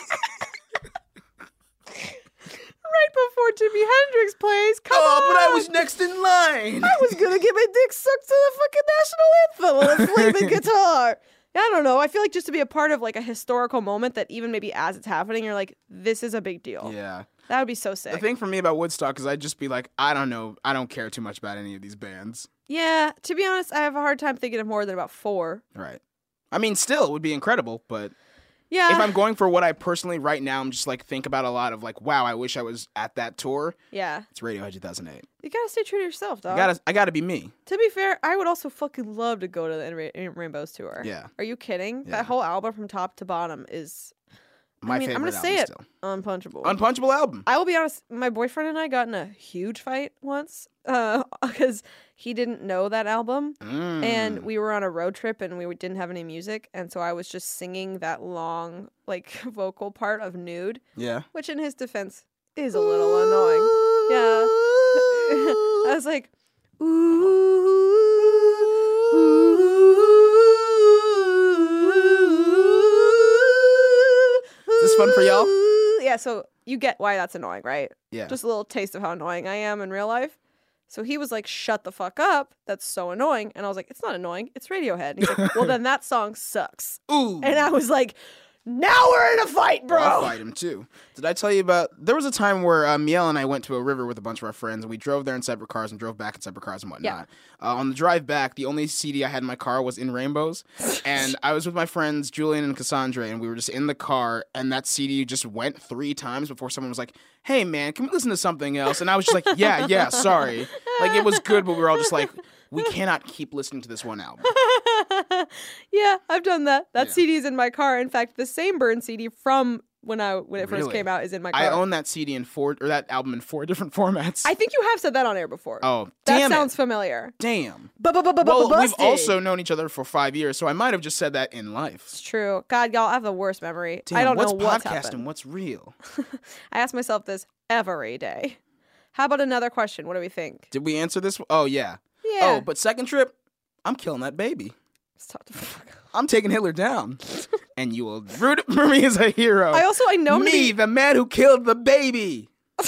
Right before Jimi Hendrix plays. Come oh, on. but I was next in line. I was gonna get my dick sucked to the fucking national anthem on a flaming guitar. I don't know. I feel like just to be a part of like a historical moment that even maybe as it's happening, you're like, this is a big deal. Yeah. That would be so sick. The thing for me about Woodstock is I'd just be like, I don't know. I don't care too much about any of these bands. Yeah, to be honest, I have a hard time thinking of more than about four. Right. I mean, still, it would be incredible, but Yeah. if I'm going for what I personally right now, I'm just like think about a lot of like, wow, I wish I was at that tour. yeah. It's Radiohead two thousand eight. You gotta stay true to yourself, dog. I gotta, I gotta be me. To be fair, I would also fucking love to go to the In Ra- In Rainbows tour. Yeah. Are you kidding? Yeah. That whole album from top to bottom is, My I mean, favorite I'm gonna say album it, still. unpunchable. Unpunchable album. I will be honest, my boyfriend and I got in a huge fight once because he didn't know that album. Mm. And we were on a road trip and we didn't have any music. And so I was just singing that long, like, vocal part of Nude, Yeah. which in his defense is a little annoying. Yeah. I was like, Is this fun for y'all? Yeah, so you get why that's annoying, right? Yeah. Just a little taste of how annoying I am in real life. So he was like, shut the fuck up. That's so annoying. And I was like, it's not annoying. It's Radiohead. And he's like, well, then that song sucks. Ooh. And I was like, now we're in a fight, bro. I'll fight him too. Did I tell you about? There was a time where uh, Miel and I went to a river with a bunch of our friends, and we drove there in separate cars and drove back in separate cars and whatnot. Uh, on the drive back, the only C D I had in my car was In Rainbows, and I was with my friends Julian and Cassandra, and we were just in the car, and that C D just went three times before someone was like, "Hey, man, can we listen to something else?" And I was just like, "Yeah, yeah, sorry." Like it was good, but we were all just like, "We cannot keep listening to this one album." Yeah, I've done that. That Yeah. C D is in my car. In fact, the same Burn C D from when I when it first Really? came out is in my car. I own that C D in four, or that album in four different formats. I think you have said that on air before. oh, that damn sounds it. familiar. Damn. Well, Well, we've also known each other for five years, so I might have just said that in life. It's true. God, y'all, I have the worst memory. Damn, I don't what's know what's podcast happened. and what's real? I ask myself this every day. How about another question? What do we think? Did we answer this? Oh, yeah. Yeah. Oh, but second trip, I'm killing that baby. Stop the fuck up. I'm taking Hitler down. And you will root for me as a hero. I also I know I'm me, gonna be- the man who killed the baby.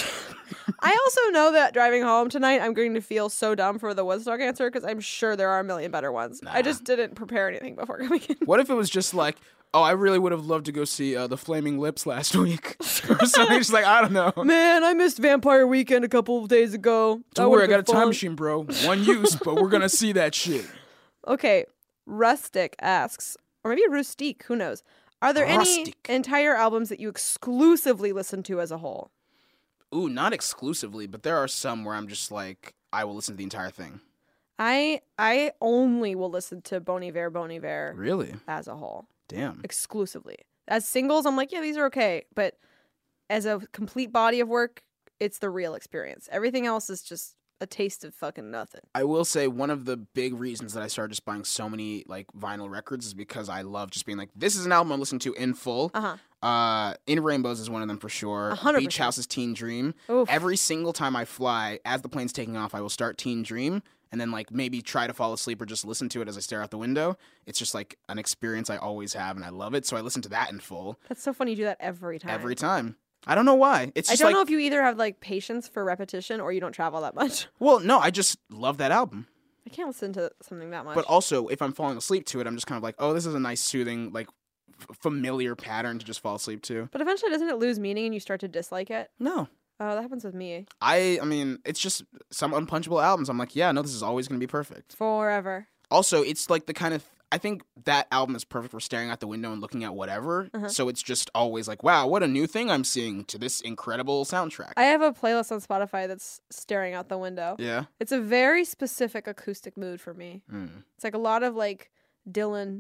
I also know that driving home tonight, I'm going to feel so dumb for the Woodstock answer because I'm sure there are a million better ones. I just didn't prepare anything before coming in. What if it was just like, oh, I really would have loved to go see uh, the Flaming Lips last week. Or something just like, I don't know. Man, I missed Vampire Weekend a couple of days ago. Don't worry, I got a time machine, bro. One use, but we're going to see that shit. Okay, Rustic asks, or maybe Rustique, who knows? Are there Rustic. any entire albums that you exclusively listen to as a whole? Ooh, not exclusively, but there are some where I'm just like, I will listen to the entire thing. I I only will listen to Bon Iver, Bon Iver Really? as a whole, Damn. exclusively. As singles, I'm like, yeah, these are okay, but as a complete body of work, it's the real experience. Everything else is just a taste of fucking nothing. I will say one of the big reasons that I started just buying so many like vinyl records is because I love just being like, this is an album I'm listening to in full. Uh-huh. Uh, In Rainbows is one of them for sure. A hundred Beach percent. House's Teen Dream. Oof. Every single time I fly, as the plane's taking off, I will start Teen Dream and then like maybe try to fall asleep or just listen to it as I stare out the window. It's just like an experience I always have and I love it. So I listen to that in full That's so funny you do that every time. every time. I don't know why. It's I just don't like, know if you either have like patience for repetition or you don't travel that much. well, no, I just love that album. I can't listen to something that much. But also, if I'm falling asleep to it, I'm just kind of like, oh, this is a nice, soothing, like, f- familiar pattern to just fall asleep to. But eventually, doesn't it lose meaning and you start to dislike it? No. Oh, that happens with me. I, I mean, it's just some unpunchable albums. I'm like, yeah, no, this is always going to be perfect. Forever. Also, it's like the kind of, I think that album is perfect for staring out the window and looking at whatever. Uh-huh. So it's just always like, wow, what a new thing I'm seeing to this incredible soundtrack. I have a playlist on Spotify that's staring out the window. yeah. It's a very specific acoustic mood for me. Mm. It's like a lot of like Dylan.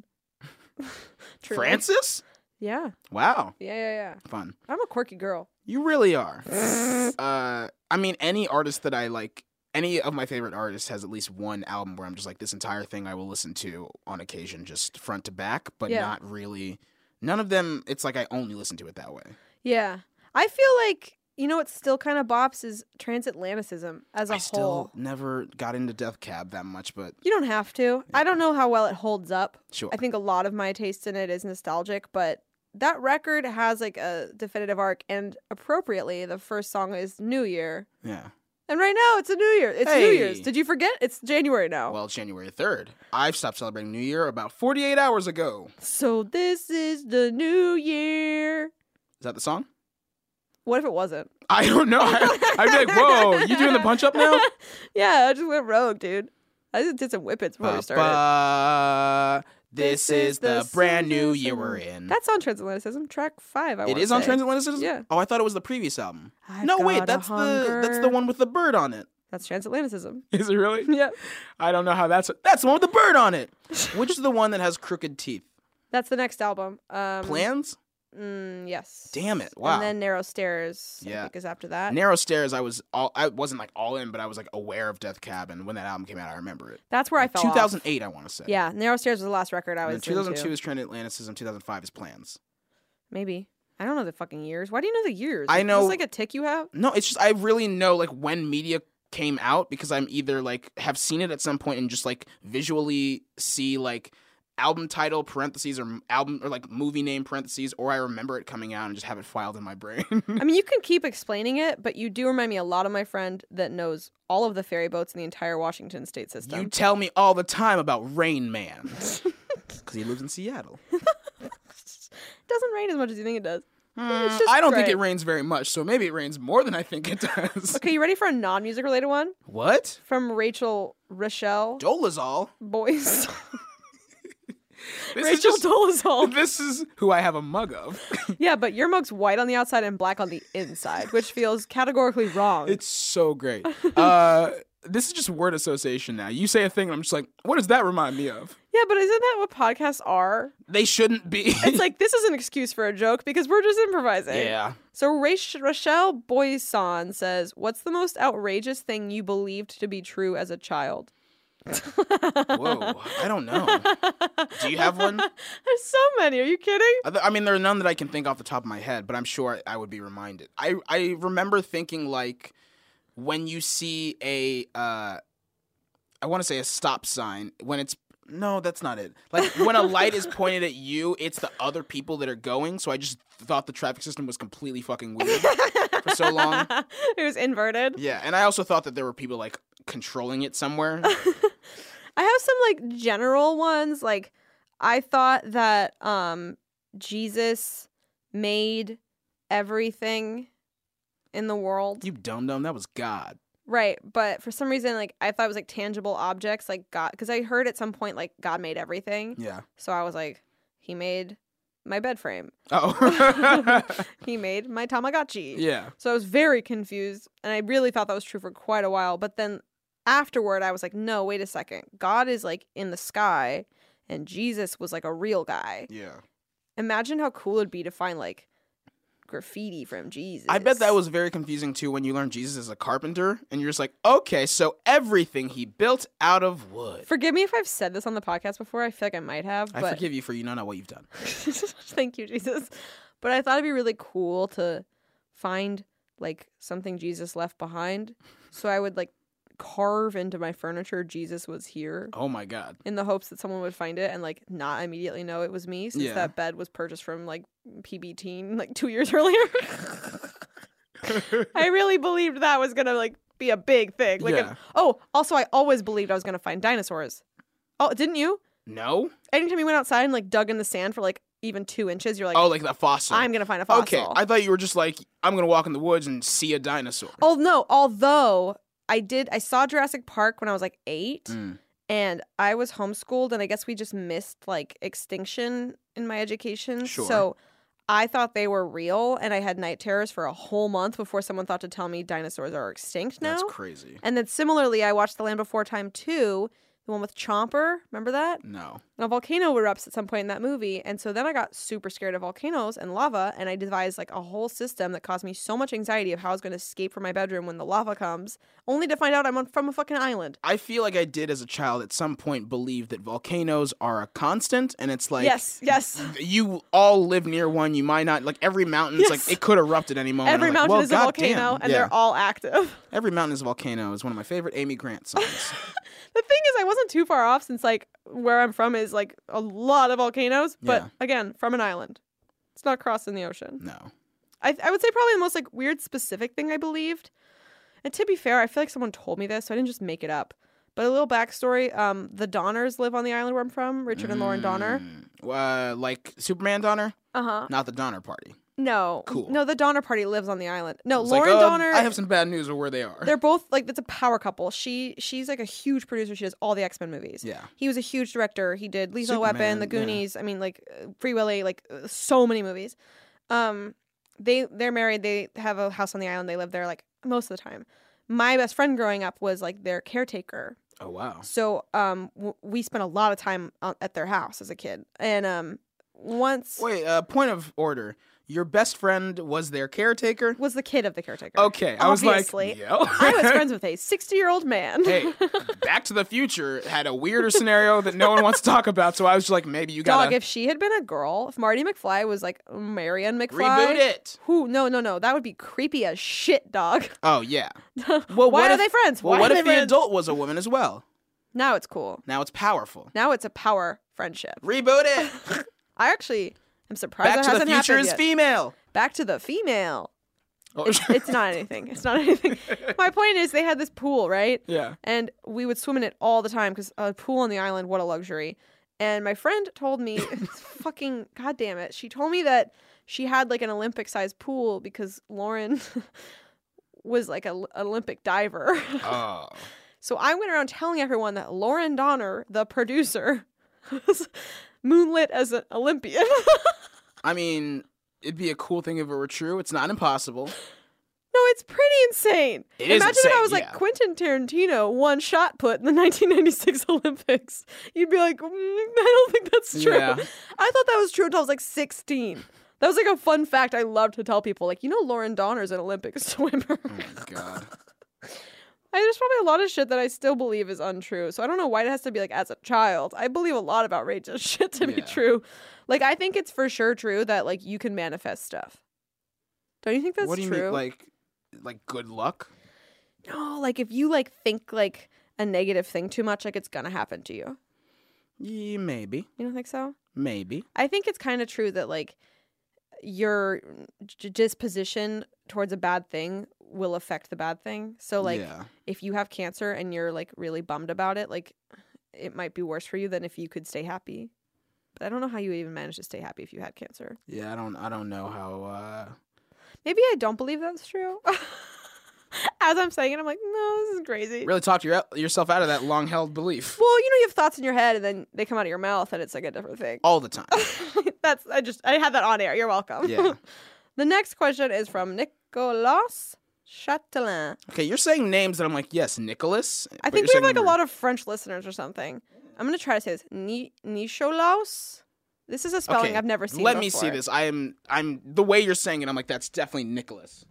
Truly. Francis? Yeah. Wow. Yeah, yeah, yeah. Fun. I'm a quirky girl. You really are. uh, I mean, any artist that I like, any of my favorite artists has at least one album where I'm just like, this entire thing I will listen to on occasion, just front to back, but Yeah. not really. None of them, it's like I only listen to it that way. Yeah. I feel like, you know what still kind of bops is transatlanticism as a I whole. still never got into Death Cab that much, but You don't have to. I don't know how well it holds up. sure. I think a lot of my taste in it is nostalgic, but that record has like a definitive arc, and appropriately, the first song is New Year. yeah. And right now, it's a New Year. It's New Hey. Year's. Did you forget? It's January now. Well, it's January third. I've stopped celebrating New Year about forty-eight hours ago. So this is the New Year. Is that the song? What if it wasn't? I don't know. I, I'd be like, whoa, you doing the punch up now? Yeah, I just went rogue, dude. I just did some whippets before we started. Ba-ba. This is the brand new year we're in. That's on Transatlanticism, track five. I It wanna is on say. Transatlanticism? Yeah. Oh, I thought it was the previous album. I've no, wait, got a that's the that's the hunger. one with the bird on it. That's Transatlanticism. Is it really? Yeah, I don't know how that's that's the one with the bird on it. Which is the one that has crooked teeth? that's the next album. Um, Plans? Mm, yes. Damn it! Wow. And then Narrow Stairs. I Yeah. think is after that. Narrow Stairs. I was all I wasn't like all in, but I was like aware of Death Cab, and when that album came out, I remember it. That's where I fell two off. thousand eight, I want to say. Yeah, Narrow Stairs was the last record I And then was two thousand two into. is Transatlanticism. two thousand five is Plans. Maybe. I don't know the fucking years. Why do you know the years? I Is know- this like a tick you have? No, it's just I really know like when media came out because I'm either like have seen it at some point and just like visually see like album title parentheses or album or like movie name parentheses, or I remember it coming out and just have it filed in my brain. I mean, you can keep explaining it, but you do remind me a lot of my friend that knows all of the ferry boats in the entire Washington state system. You tell me all the time about Rain Man because he lives in Seattle. It doesn't rain as much as you think it does. Mm, just I don't think great. it rains very much, so maybe it rains more than I think it does. Okay, you ready for a non-music related one? What? From Rachel Rochelle Dolezal? Boys. This Rachel is just, Dolezal. This is who I have a mug of. Yeah, but your mug's white on the outside and black on the inside, which feels categorically wrong. It's so great. Uh, this is just word association now. You say a thing, and I'm just like, what does that remind me of? Yeah, but isn't that what podcasts are? They shouldn't be. It's like, this is an excuse for a joke because we're just improvising. yeah. So Rach- Rochelle Boyson says, what's the most outrageous thing you believed to be true as a child? Whoa. I don't know. Do you have one? There's so many. Are you kidding? I th- I mean, there are none that I can think off the top of my head, but I'm sure I would be reminded. I, I remember thinking, like, when you see a, uh, I want to say a stop sign, when it's, no, that's not it. Like, when a light is pointed at you, it's the other people that are going, so I just thought the traffic system was completely fucking weird for so long. It was inverted. Yeah, and I also thought that there were people, like, controlling it somewhere. I have some like general ones. Like I thought that um Jesus made everything in the world. You dum-dum, that was God. Right, but for some reason like I thought it was like tangible objects like God, because I heard at some point like God made everything. Yeah. So I was like, he made my bed frame. Oh. He made my Tamagotchi. Yeah. So I was very confused, and I really thought that was true for quite a while. But then afterward, I was like, no, wait a second. God is like in the sky, and Jesus was like a real guy. Yeah. Imagine how cool it'd be to find like graffiti from Jesus. I bet that was very confusing too when you learn Jesus is a carpenter and you're just like, okay, so everything he built out of wood. Forgive me if I've said this on the podcast before. I feel like I might have. I But forgive you for you know not what you've done. thank you, Jesus. But I thought it'd be really cool to find like something Jesus left behind. So I would like carve into my furniture Jesus was here, Oh my God. in the hopes that someone would find it and like not immediately know it was me, since Yeah. that bed was purchased from like P B Teen like two years earlier. I really believed that was gonna like be a big thing. Like, Yeah. if- oh, also I always believed I was gonna find dinosaurs. Oh, didn't you? No? Anytime you went outside and like dug in the sand for like even two inches, you're like, Oh, like the fossil. I'm gonna find a fossil. Okay, I thought you were just like, I'm going to walk in the woods and see a dinosaur. Oh no, although I did, I saw Jurassic Park when I was like eight, Mm. And I was homeschooled, and I guess we just missed like extinction in my education. Sure. So I thought they were real, and I had night terrors for a whole month before someone thought to tell me dinosaurs are extinct now. That's crazy. And then similarly, I watched The Land Before Time two, the one with Chomper. Remember that? No. And a volcano erupts at some point in that movie. And so then I got super scared of volcanoes and lava, and I devised like a whole system that caused me so much anxiety of how I was going to escape from my bedroom when the lava comes, only to find out I'm on, from a fucking island. I feel like I did as a child at some point believe that volcanoes are a constant, and it's like yes, yes. you all live near one. You might not like every mountain. It's Yes. like it could erupt at any moment. Every I'm like, mountain well, is a volcano, goddamn. and Yeah. they're all active. Every mountain is a volcano is one of my favorite Amy Grant songs. The thing is, I wasn't too far off since like where I'm from is like a lot of volcanoes, but Yeah. again, from an island. It's not crossing the ocean. No. I I would say probably the most like weird specific thing I believed. And to be fair, I feel like someone told me this, so I didn't just make it up. But a little backstory: um, the Donners live on the island where I'm from. Richard and Lauren Donner. Mm, uh, like Superman Donner, Uh huh. not the Donner Party. No, Cool. No, the Donner Party lives on the island. No, It's Lauren like, uh, Donner. I have some bad news of where they are. They're both like it's a power couple. She she's like a huge producer. She does all the X-Men movies. Yeah. He was a huge director. He did Lethal Superman, Weapon, The yeah. Goonies. I mean, like uh, Free Willy, like uh, so many movies. Um, they they're married. They have a house on the island. They live there like most of the time. My best friend growing up was like their caretaker. Oh wow. So um, w- we spent a lot of time on- at their house as a kid. And um, once Wait, uh, point of order. Your best friend was their caretaker? was the kid of the caretaker. Okay, I was Obviously. like, yo. I was friends with a sixty-year-old man. Hey, Back to the Future had a weirder scenario that no one wants to talk about, so I was just like, maybe you Dog, gotta if she had been a girl, if Marty McFly was like Marion McFly. reboot it. Who? No, no, no. That would be creepy as shit, dog. Oh yeah. Well, Well, Why what are if- they friends? Well, Why what are if they the friends? adult was a woman as well? Now it's cool. Now it's powerful. Now it's a power friendship. Reboot it. I actually am surprised Back that to the hasn't Future happened is yet. female. Back to the female. Oh, It's, it's not anything. It's not anything. My point is, they had this pool, right? yeah. And we would swim in it all the time because a pool on the island, what a luxury. And my friend told me, fucking goddamn it, she told me that she had like an Olympic-sized pool because Lauren was like a, an Olympic diver. Oh. So I went around telling everyone that Lauren Donner, the producer, was moonlit as an Olympian. I mean, it'd be a cool thing if it were true. It's not impossible. No, it's pretty insane. It is Imagine if I insane, was like yeah. Quentin Tarantino, one shot put in the nineteen ninety-six Olympics. You'd be like, mm, I don't think that's true. Yeah. I thought that was true until I was like sixteen. That was like a fun fact I love to tell people. Like, you know, Lauren Donner's an Olympic swimmer. Oh my god. I, there's probably a lot of shit that I still believe is untrue. So I don't know why it has to be like as a child. I believe a lot of outrageous shit to be Yeah. true. Like, I think it's for sure true that like you can manifest stuff. Don't you think that's what do you true? mean, like, like good luck? No, like if you like think like a negative thing too much, like it's gonna happen to you. Yeah, maybe, You don't think so? maybe. I think it's kind of true that like your d- disposition towards a bad thing will affect the bad thing. So like yeah. if you have cancer and you're like really bummed about it, like it might be worse for you than if you could stay happy. But I don't know how you would even manage to stay happy if you had cancer. Yeah, I don't, I don't know how. Uh... Maybe I don't believe that's true. As I'm saying it, I'm like, no, this is crazy. Really talk your, yourself out of that long-held belief Well, you know, you have thoughts in your head and then they come out of your mouth and it's like a different thing. all the time. That's I just I had that on air. You're welcome. Yeah. The next question is from Nicolas Chatelin. Okay, you're saying names that I'm like, yes, Nicholas. I think we have like a lot of French listeners or something. I'm gonna try to say this. Ni- Nicholaus. This is a spelling Okay, I've never seen. Let me see before. this. I am. I'm the way you're saying it. I'm like, that's definitely Nicholas.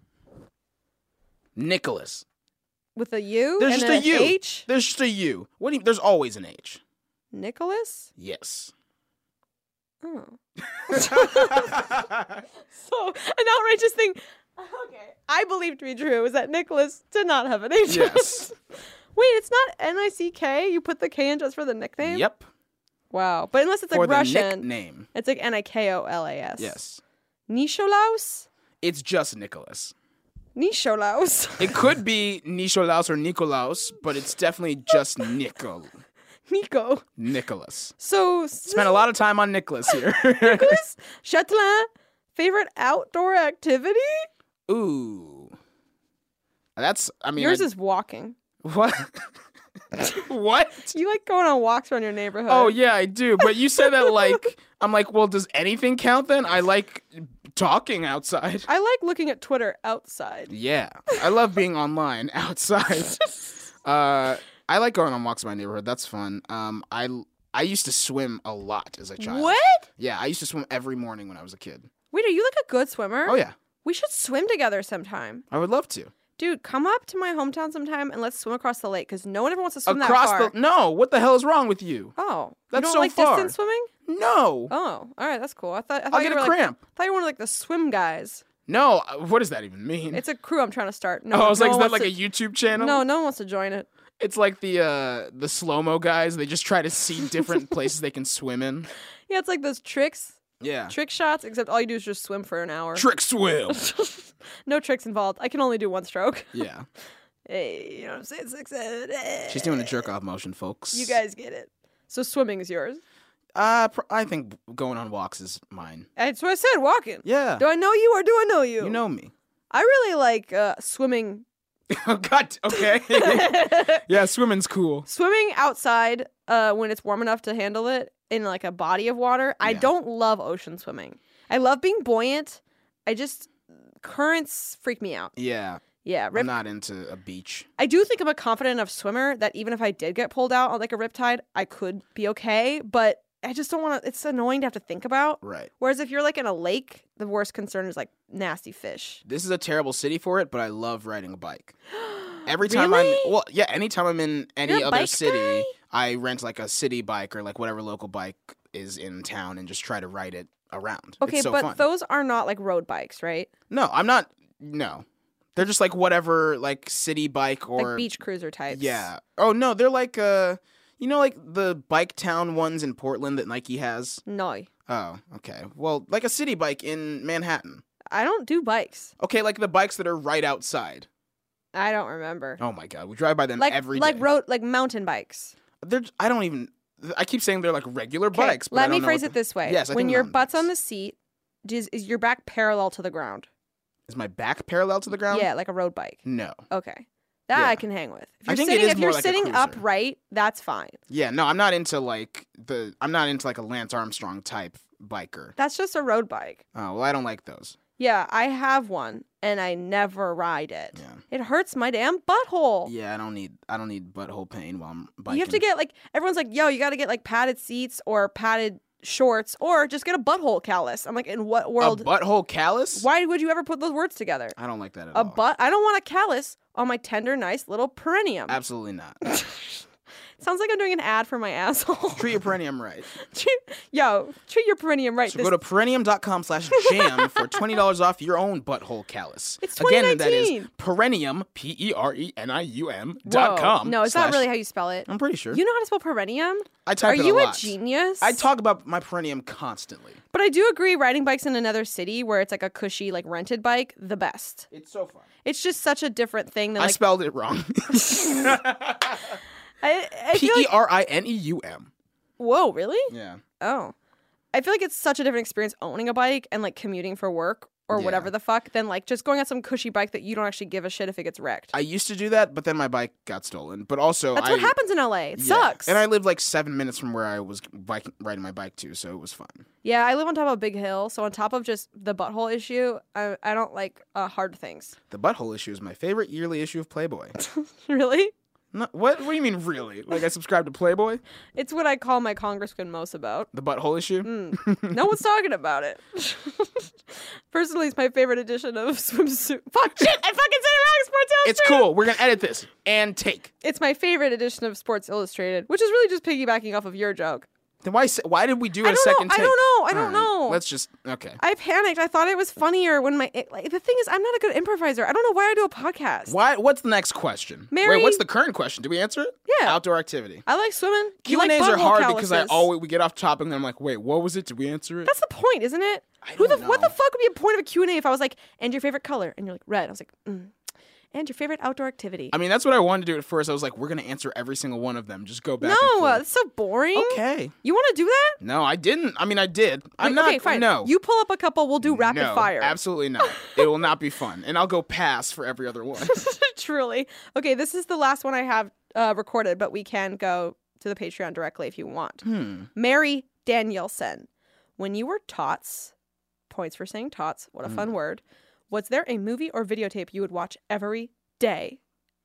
Nicholas. With a U There's and just a a U. H. There's just a U. What do you, there's always an H. Nicholas. Yes. Oh. So an outrageous thing. Okay, I believe to be true is that Nicholas did not have an H. Yes. Wait, it's not N I C K. You put the K in just for the nickname. Yep. Wow, but unless it's For like the Russian, nickname. it's like N I K O L A S. Yes. Nicholaus. It's just Nicholas. Nicholaus. It could be Nicholaus or Nikolaus, but it's definitely just Nicol. Nico. Nicholas. So Spent a lot of time on Nicholas here. Nicholas Chatelin, favorite outdoor activity? Ooh. That's, I mean. Yours I- is walking. What? What? You like going on walks around your neighborhood. Oh yeah, I do. But you said that like I'm like, well, does anything count then? I like talking outside. I like looking at Twitter outside. Yeah, I love being online outside. uh, I like going on walks in my neighborhood. That's fun. Um, I I used to swim a lot as a child. What? Yeah, I used to swim every morning when I was a kid. Wait, are you like a good swimmer? Oh yeah, We should swim together sometime. I would love to. Dude, come up to my hometown sometime and let's swim across the lake because no one ever wants to swim Across that far. the no, what the hell is wrong with you? Oh, That's you don't so like far. distance swimming? No, Oh, all right, that's cool. I thought I thought I'll you get were a like, cramp. I thought you were one of like the swim guys. No, uh, what does that even mean? It's a crew I'm trying to start. No, oh, I was no like, is one that wants like to- a YouTube channel? No, no one wants to join it. It's like the uh, the slow mo guys. They just try to see different places they can swim in. Yeah, it's like those tricks, Yeah. trick shots, except all you do is just swim for an hour. Trick swim. No tricks involved. I can only do one stroke. Yeah. Hey, you know what I'm saying? Six, seven, eight. She's doing a jerk off motion, folks. You guys get it. So swimming is yours. Uh, pr- I think going on walks is mine. That's what I said, walking. Yeah. Do I know you or do I know you? You know me. I really like uh, swimming. Oh, God. Okay. Yeah, swimming's cool. Swimming outside uh, when it's warm enough to handle it in like a body of water. I Yeah. don't love ocean swimming. I love being buoyant. I just currents freak me out. Yeah. Yeah, I'm rip- not into a beach. I do think I'm a confident enough swimmer that even if I did get pulled out on like a riptide, I could be okay. But I just don't want to. It's annoying to have to think about. Right. Whereas if you're like in a lake, the worst concern is like nasty fish. This is a terrible city for it, but I love riding a bike. Every time Really? I'm well, yeah, anytime I'm in any You're a other bike city, guy? I rent like a city bike or like whatever local bike is in town and just try to ride it around. Okay, it's so but fun. those are not like road bikes, right? No, I'm not. No, they're just like whatever, like city bike or Like beach cruiser types. Yeah. Oh no, they're like uh, you know, like the Bike Town ones in Portland that Nike has. No, Oh, okay. Well, like a city bike in Manhattan. I don't do bikes. Okay, like the bikes that are right outside. I don't remember. Oh my god, we drive by them like every like day. road like mountain bikes. They're. I don't even. I keep saying they're like regular 'Kay, bikes. But let I don't me know phrase what it the- this way. Yes, I when think your mountain butt's on the bikes. seat, is, is your back parallel to the ground? Is my back parallel to the ground? Yeah, like a road bike. No. Okay. That Yeah. I can hang with. If I you're think it sitting, is if more you're like a sitting cruiser. upright, that's fine. Yeah. No, I'm not into like the. I'm not into like a Lance Armstrong type biker. That's just a road bike. Oh well, I don't like those. Yeah, I have one and I never ride it. Yeah. It hurts my damn butthole. Yeah, I don't need. I don't need butthole pain while I'm biking. You have to get like everyone's like, "Yo, you got to get like padded seats or padded shorts or just get a butthole callus." I'm like, "In what a world? butthole callus. Why would you ever put those words together?" I don't like that at A all. butt? I don't want a callus on my tender, nice little perineum. Absolutely not. Sounds like I'm doing an ad for my asshole. Treat your perineum right. Treat- Yo, treat your perineum right. So This- go to perineum.com slash jam for twenty dollars off your own butthole callus. It's Again, that is twenty nineteen. perineum, P E R E N I U M Whoa. dot com. No, is slash- that really how you spell it? I'm pretty sure. You know how to spell perineum? I type Are it you a a lot. genius? I talk about my perineum constantly. But I do agree riding bikes in another city where it's like a cushy, like rented bike, the best. It's so fun. It's just such a different thing than I like spelled it wrong. I, I P feel E like R I N E U M. whoa, really? Yeah. Oh. I feel like it's such a different experience owning a bike and like commuting for work or Yeah. whatever the fuck than like just going on some cushy bike that you don't actually give a shit if it gets wrecked. I used to do that, but then my bike got stolen. But also, That's I, what happens in L A. It yeah. sucks. And I lived like seven minutes from where I was bike, riding my bike to, so it was fun. Yeah, I live on top of a big hill, so on top of just the butthole issue, I, I don't like uh, hard things. The butthole issue is my favorite yearly issue of Playboy. Really? No, what? What do you mean, really? Like I subscribe to Playboy? It's what I call my congressman most about. The butthole issue? Mm. No one's talking about it. Personally, it's my favorite edition of swimsuit. Fuck shit! I fucking said it wrong. Sports Illustrated. It's cool. We're gonna edit this and take. It's my favorite edition of Sports Illustrated, which is really just piggybacking off of your joke. Then why? se- Why did we do I a don't know. second I take? don't know. I don't All right, know. Let's just okay. I panicked. I thought it was funnier when my it, like, the thing is, I'm not a good improviser. I don't know why I do a podcast. Why? What's the next question? Mary- Wait, what's the current question? Do we answer it? Yeah. Outdoor activity. I like swimming. Q You and like A's are butthole hard because I calluses. always we get off topic and then I'm like, wait, what was it? Did we answer it? That's the point, isn't it? I Who the don't what the know. fuck would be a point of a Q and A if I was like, and your favorite color, and you're like red. I was like, mm. and your favorite outdoor activity. I mean, that's what I wanted to do at first. I was like, we're going to answer every single one of them. Just go back no, and uh, forth. it's so boring. Okay. You want to do that? No, I didn't. I mean, I did. I'm Wait, not. Okay, fine. No. You pull up a couple. We'll do rapid no, fire. Absolutely not. It will not be fun. And I'll go pass for every other one. Truly. Okay, this is the last one I have uh, recorded, but we can go to the Patreon directly if you want. Hmm. Mary Danielson. When you were tots, points for saying tots, what a Hmm. fun word, was there a movie or videotape you would watch every day?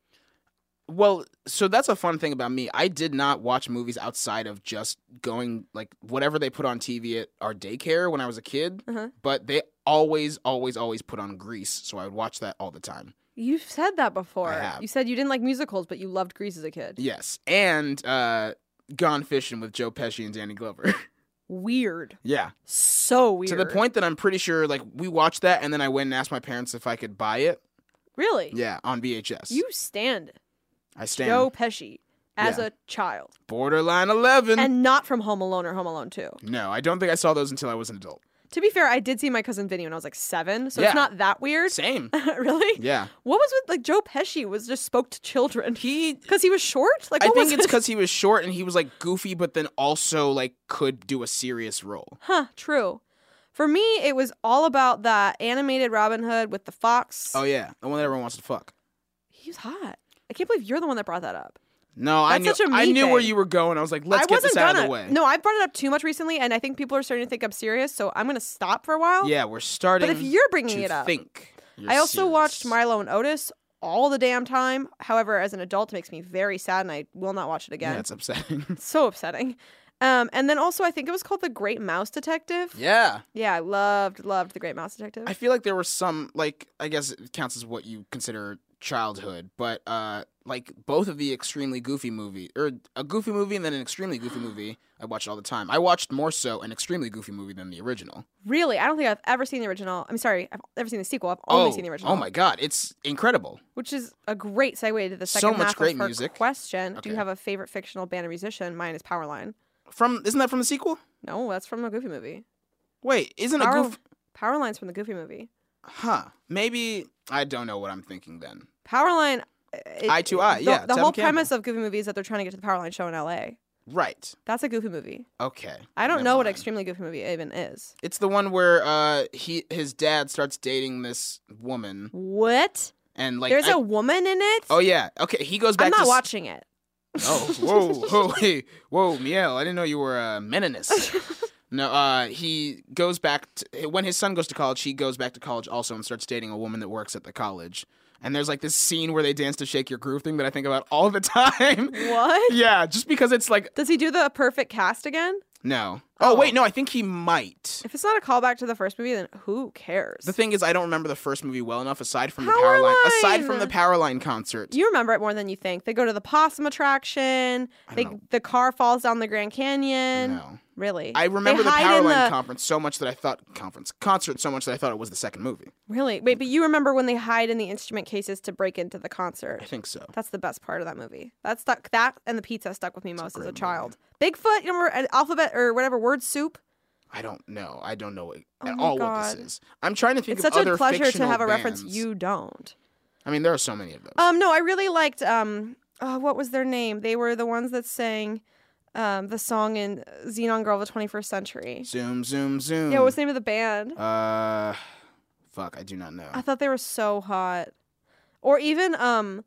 Well, so that's a fun thing about me. I did not watch movies outside of just going, like, whatever they put on T V at our daycare when I was a kid. Uh-huh. But they always, always, always put on Grease. So I would watch that all the time. You've said that before. I have. You said you didn't like musicals, but you loved Grease as a kid. Yes. And uh, Gone Fishing with Joe Pesci and Danny Glover. Weird. Yeah. So weird. To the point that I'm pretty sure, like, we watched that and then I went and asked my parents if I could buy it. Really? Yeah, on V H S. You stand I stand. Joe Pesci as Yeah. a child. Borderline eleven. And not from Home Alone or Home Alone two. No, I don't think I saw those until I was an adult. To be fair, I did see my cousin Vinny when I was like seven, so Yeah. it's not that weird. Same. Really? Yeah. What was with like Joe Pesci was just spoke to children? He Because he was short? Like I what think was it's it? because he was short and he was like goofy, but then also like could do a serious role. Huh, true. For me, it was all about that animated Robin Hood with the fox. Oh yeah, the one that everyone wants to fuck. He was hot. I can't believe you're the one that brought that up. No, I That's knew such a I me knew where thing. you were going. I was like, let's I get wasn't this out gonna. of the way. No, I brought it up too much recently, and I think people are starting to think I'm serious, so I'm going to stop for a while. Yeah, we're starting. But if you're bringing to it up, think. You're I also serious. watched Milo and Otis all the damn time. However, as an adult, it makes me very sad, and I will not watch it again. Yeah, it's upsetting. It's so upsetting. Um, and then also, I think it was called The Great Mouse Detective. yeah. Yeah, I loved, loved The Great Mouse Detective. I feel like there were some, like, I guess it counts as what you consider childhood, but, uh, like, both of the extremely goofy movie, or a goofy movie and then an extremely goofy movie, I watched all the time. I watched more so an extremely goofy movie than the original. Really, I don't think I've ever seen the original. I'm sorry, I've never seen the sequel. I've only oh, seen the original. Oh my god, it's incredible. Which is a great segue to the So second much half great of her music. question. Do you Okay. have a favorite fictional band or musician? Mine is Powerline. From, isn't that from the sequel? No, that's from a Goofy movie. Wait, isn't Power, a goof... Powerline's from the Goofy movie. Huh. Maybe, I don't know what I'm thinking then. Powerline. It, Eye to Eye, the, yeah, The Tevin whole Campbell. premise of Goofy movie is that they're trying to get to the Powerline show in L A. Right. That's a Goofy movie. Okay. I don't Never know what mind. extremely Goofy movie even is. It's the one where uh he his dad starts dating this woman What? and like There's I- a woman in it? Oh yeah. Okay, he goes back I'm not to s- watching it. Oh, whoa, whoa, hey, whoa, Miel, I didn't know you were a Meninist. No, uh, he goes back to, when his son goes to college, he goes back to college also and starts dating a woman that works at the college. And there's like this scene where they dance to Shake Your Groove thing that I think about all the time. What? Yeah, just because it's like, Does he do the perfect cast again? no. Oh, Oh. wait, no, I think he might. If it's not a callback to the first movie, then who cares? The thing is, I don't remember the first movie well enough aside from the Powerline! Powerline. Aside from the Powerline concert. You remember it more than you think. They go to the possum attraction. I They don't know. the car falls down the Grand Canyon. No. Really? I remember They the hide in Powerline the- conference so much that I thought conference concert so much that I thought it was the second movie. Really? Wait, but you remember when they hide in the instrument cases to break into the concert? I think so. That's the best part of that movie. That stuck. That and the pizza stuck with me most as a great child. Bigfoot. You remember uh, alphabet or whatever word soup? I don't know. I don't know what, Oh at my all God. what this is. I'm trying to think It's of such other a pleasure to fictional have a reference bands. you don't. I mean, there are so many of those. Um, no, I really liked. Um, oh, what was their name? They were the ones that sang, um, the song in Xenon Girl of the twenty-first Century. zoom, zoom, zoom. Yeah, what was the name of the band? Uh, fuck, I do not know. I thought they were so hot. Or even um,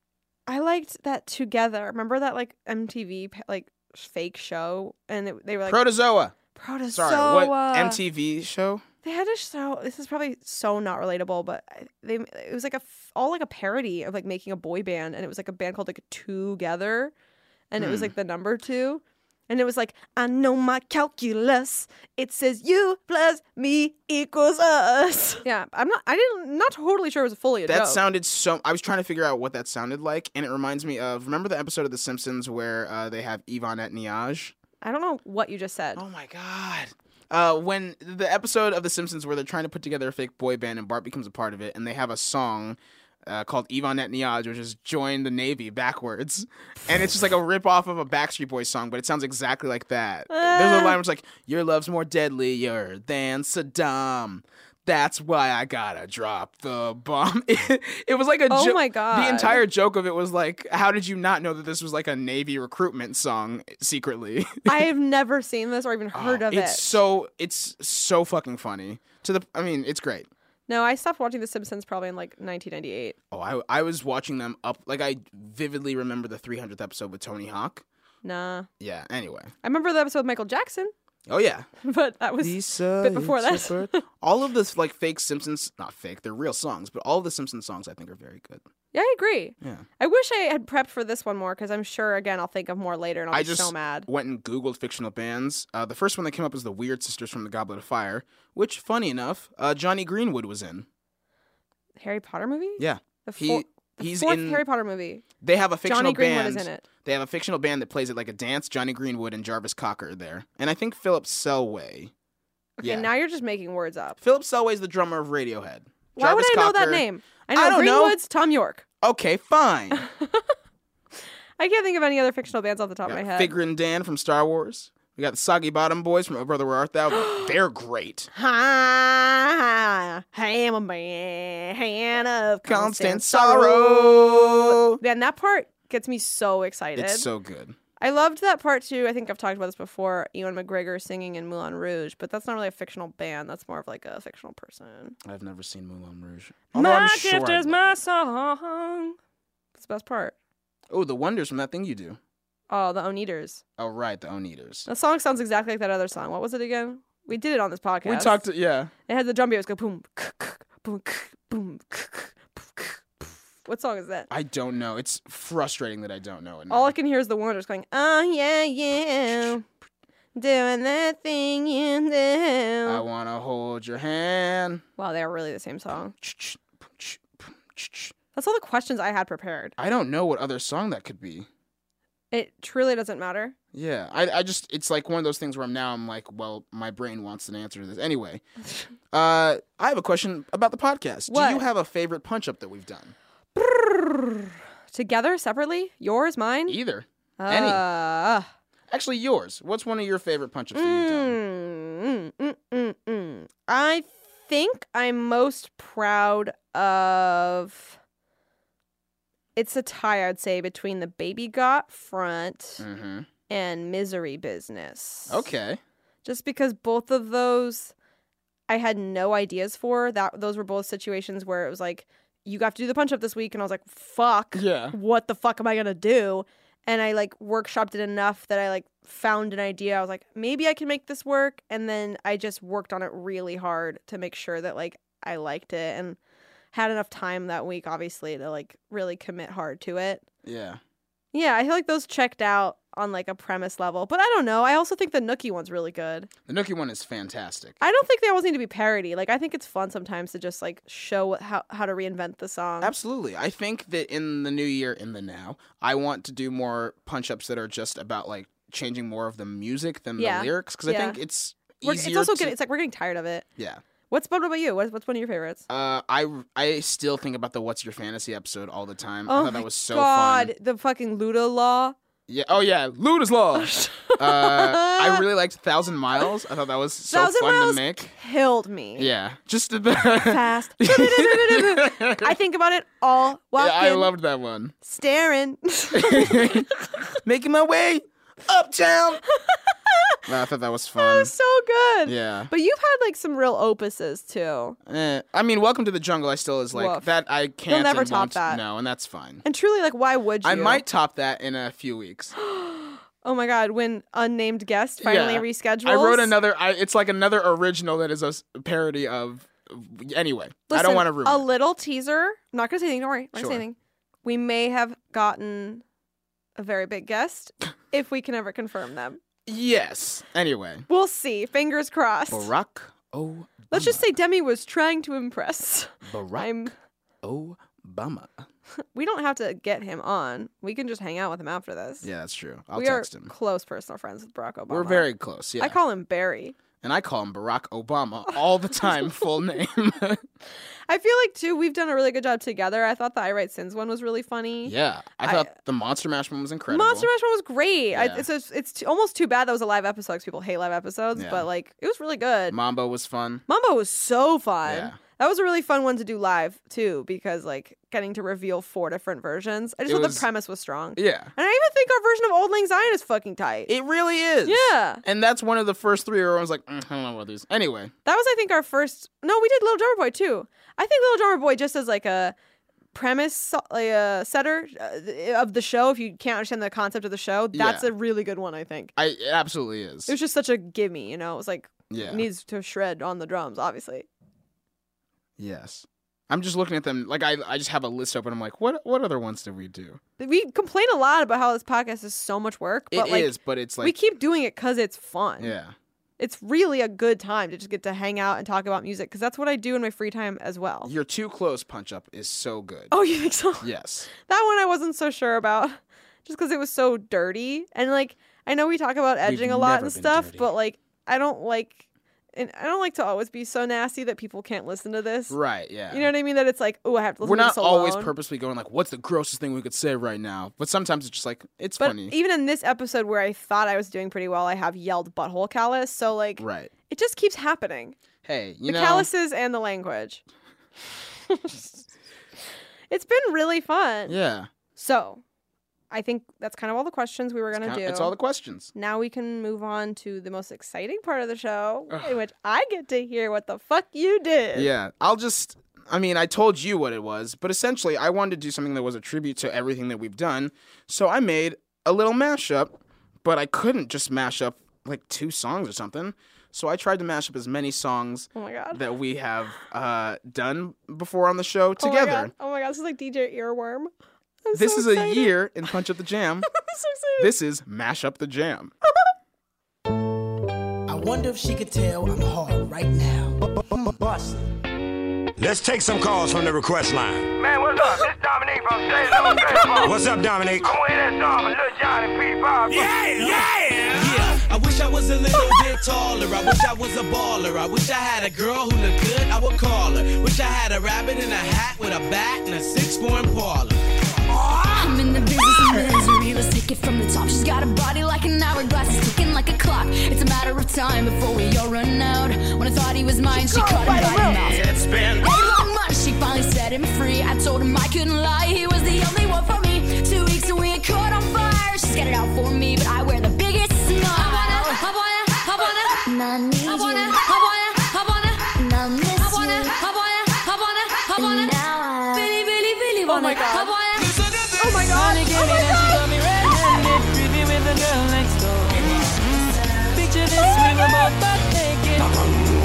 I liked that Together. Remember that like M T V pa- like fake show, and it, they were like Protozoa. Protozoa. Sorry, what M T V show? They had a show. This is probably so not relatable, but I- they it was like a f- all like a parody of like making a boy band, and it was like a band called like Together, and it was Hmm. like the number two, and it was like I know my calculus. It says you plus me equals us. Yeah, I'm not. I didn't. Not totally sure it was fully a That joke. sounded so. I was trying to figure out what that sounded like, and it reminds me of. Remember the episode of The Simpsons where uh, they have Yvonne Niage? I don't know what you just said. Oh my god. Uh, when the episode of The Simpsons where they're trying to put together a fake boy band and Bart becomes a part of it, and they have a song uh, called Yvonne Niage, which is Join the Navy backwards. And it's just like a rip off of a Backstreet Boys song, but it sounds exactly like that. There's a line where it's like, your love's more deadlier than Saddam. That's why I gotta drop the bomb. It, it was like a Oh joke. my God. The entire joke of it was like, how did you not know that this was like a Navy recruitment song secretly? I have never seen this or even heard Oh, of it's it. so it's so fucking funny. To the I mean, it's great. No, I stopped watching The Simpsons probably in like nineteen ninety-eight. Oh, I I was watching them up like I vividly remember the three hundredth episode with Tony Hawk. Nah. Yeah, anyway. I remember the episode with Michael Jackson, Oh yeah. but that was Lisa, bit before it's that. a bird- all of this like fake Simpsons, not fake, they're real songs, but all of the Simpsons songs I think are very good. Yeah, I agree. Yeah. I wish I had prepped for this one more because I'm sure, again, I'll think of more later and I'll I be just so mad. went and Googled fictional bands. Uh, the first one that came up was the Weird Sisters from the Goblet of Fire, which, funny enough, uh, Johnny Greenwood was in. Harry Potter movie? Yeah. The, He- four- the he's fourth in- Harry Potter movie. They have a fictional Johnny Greenwood band. is in it. They have a fictional band that plays it like a dance. Johnny Greenwood and Jarvis Cocker are there. And I think Philip Selway. Okay, Yeah. now you're just making words up. Philip Selway's the drummer of Radiohead. Why Jarvis would I know that Cocker- name? I I know don't know. Greenwood's Tom York. Okay, fine. I can't think of any other fictional bands off the top of my head. Figure and Dan from Star Wars. We got the Soggy Bottom Boys from Oh Brother Where Art Thou. They're great. Ha, I am a man of constant, Constant sorrow. sorrow. Man, that part gets me so excited. It's so good. I loved that part too. I think I've talked about this before. Ewan McGregor singing in Moulin Rouge, but that's not really a fictional band. That's more of like a fictional person. I've never seen Moulin Rouge. Although My I'm sure gift I'd is love my it. song. That's the best part. Oh, the Wonders from That Thing You Do. Oh, the Oneaters. Oh, right, the Oneaters. That song sounds exactly like that other song. What was it again? We did it on this podcast. We talked, to, yeah. It had the drum beats go boom, boom, boom. What song is that? I don't know. It's frustrating that I don't know it. now. All I can hear is the Wonders going, oh yeah, yeah, doing that thing you do. I want to hold your hand. Wow, they are really the same song. That's all the questions I had prepared. I don't know what other song that could be. It truly doesn't matter. Yeah, I, I just, it's like one of those things where I'm now, I'm like, well, my brain wants an answer to this. Anyway, uh, I have a question about the podcast. What? Do you have a favorite punch up that we've done? Together, separately? Yours, mine? Either. Any. Uh, Actually, yours. What's one of your favorite punch ups that you've done? mm, mm, mm, mm. I think I'm most proud of. It's a tie, I'd say, between the Baby Got front Mm-hmm. and Misery Business. Okay. Just because both of those I had no ideas for. That those were both situations where it was like, you got to do the punch up this week, and I was like, fuck. Yeah. What the fuck am I gonna do? And I like workshopped it enough that I like found an idea. I was like, maybe I can make this work. And then I just worked on it really hard to make sure that like I liked it and had enough time that week, obviously, to like really commit hard to it. Yeah. Yeah, I feel like those checked out on like a premise level. But I don't know. I also think the Nookie one's really good. The Nookie one is fantastic. I don't think they always need to be parody. Like I think it's fun sometimes to just like show what, how how to reinvent the song. Absolutely. I think that in the new year, in the now, I want to do more punch ups that are just about like changing more of the music than Yeah. the lyrics because I Yeah. think it's We're- easier it's also to, getting, it's like we're getting tired of it. yeah. What's what about you? What's what's one of your favorites? Uh, I I still think about the What's Your Fantasy episode all the time. I Oh thought my that was so God, fun. the fucking Luda Law. Yeah. Oh yeah, Luda's Law. uh, I really liked Thousand Miles. I thought that was so Thousand fun Miles to make. killed me. Yeah. Just the Fast. I think about it all walking, Yeah, I loved that one. staring. Making my way uptown. No, I thought that was That fun. was so good. Yeah. But you've had like some real opuses too. Eh, I mean, Welcome to the Jungle. I still is like Woof. that. I can't. never and top won't- that. No, and that's fine. And truly, like, why would you? I might top that in a few weeks. Oh my God, when unnamed guest finally Yeah. reschedules. I wrote another. I, it's like another original that is a s- parody of. Anyway, I Listen, don't want to ruin a it. little teaser. I'm not gonna say anything. Don't worry. I'm not gonna say Sure. anything. We may have gotten a very big guest if we can ever confirm them. Yes. Anyway, We'll see. Fingers crossed. Barack Obama. Let's just say Demi was trying to impress. Barack I'm. Obama. We don't have to get him on. We can just hang out with him after this. Yeah, that's true. I'll we text are him. close personal friends with Barack Obama. We're very close. Yeah. I call him Barry. And I call him Barack Obama all the time, full name. I feel like, too, we've done a really good job together. I thought the I Write Sins one was really funny. Yeah. I, I- thought the Monster Mash one was incredible. Monster Mash one was great. Yeah. I, it's it's, it's t- almost too bad that was a live episode because people hate live episodes, Yeah. but, like, it was really good. Mambo was fun. Mambo was so fun. Yeah. That was a really fun one to do live, too, because, like, getting to reveal four different versions. I just It thought was- the premise was strong. Yeah. And I even think our version of Old Lang Syne is fucking tight. It really is. Yeah. And that's one of the first three where I was like, mm, I don't know what these. Anyway. That was, I think, our first. No, we did Little Drummer Boy too. I think Little Drummer Boy just as like a premise, like a setter uh, of the show. If you can't understand the concept of the show, that's Yeah. a really good one. I think I it absolutely is. it was just such a gimme. You know, it was like Yeah. it needs to shred on the drums, obviously. Yes. I'm just looking at them like I I just have a list open. I'm like, what what other ones did we do? We complain a lot about how this podcast is so much work, It but like is, but it's like we keep doing it because it's fun. yeah. It's really a good time to just get to hang out and talk about music because that's what I do in my free time as well. You're Too Close Punch Up is so good. Oh, you think so? Yes. That one I wasn't so sure about just because it was so dirty. And like, I know we talk about edging a lot never and been stuff, dirty. but like, I don't like, and I don't like to always be so nasty that people can't listen to this. Right, yeah. You know what I mean? That it's like, oh, I have to listen We're to not this alone. always purposely going like, what's the grossest thing we could say right now? But sometimes it's just like, it's But funny. even in this episode where I thought I was doing pretty well, I have yelled butthole callus. So like, Right. it just keeps happening. Hey, you The know. calluses and the language. It's been really fun. Yeah. So, I think that's kind of all the questions we were It's going to kinda- do. It's all the questions. Now we can move on to the most exciting part of the show, in which I get to hear what the fuck you did. Yeah. I'll just I mean, I told you what it was, but essentially I wanted to do something that was a tribute to everything that we've done. So I made a little mashup, but I couldn't just mash up like two songs or something. So I tried to mash up as many songs Oh my god. that we have uh, done before on the show Oh my together. god. Oh my god. This is like D J Earworm. I'm This so is excited. a year in Punch Up the Jam. I'm so excited. This is Mash Up the Jam. I wonder if she could tell I'm hard right now. Bust. Let's take some calls from the request line. Man, what's up? This Dominique from State Louis Baseball. What's up, Dominique? I'm with that song with Lil Jon and P five. Yeah, yeah. Yeah, I wish I was a little bit taller. I wish I was a baller. I wish I had a girl who looked good, I would call her. Wish I had a rabbit in a hat with a bat and a six-four parlor. I'm in the business of misery. Let's take it from the top. She's got a body like an hourglass, it's ticking like a clock. It's a matter of time before we all run out. When I thought he was mine, she cut him by the mouth. It's been Hey, long months, she finally set him free. I told him I couldn't lie, he was the only one for me. Two weeks and we ain't caught on fire. She's got it out for me, but I wear the biggest smile. I wanna, I wanna, I wanna, I need I wanna, you. I wanna, I wanna, and I miss I wanna, you. I wanna, I wanna, I wanna, and now I really, really, really wanna. Oh my god. I wanna, Oh my god. Oh my god. Picture this, we were both butt naked. How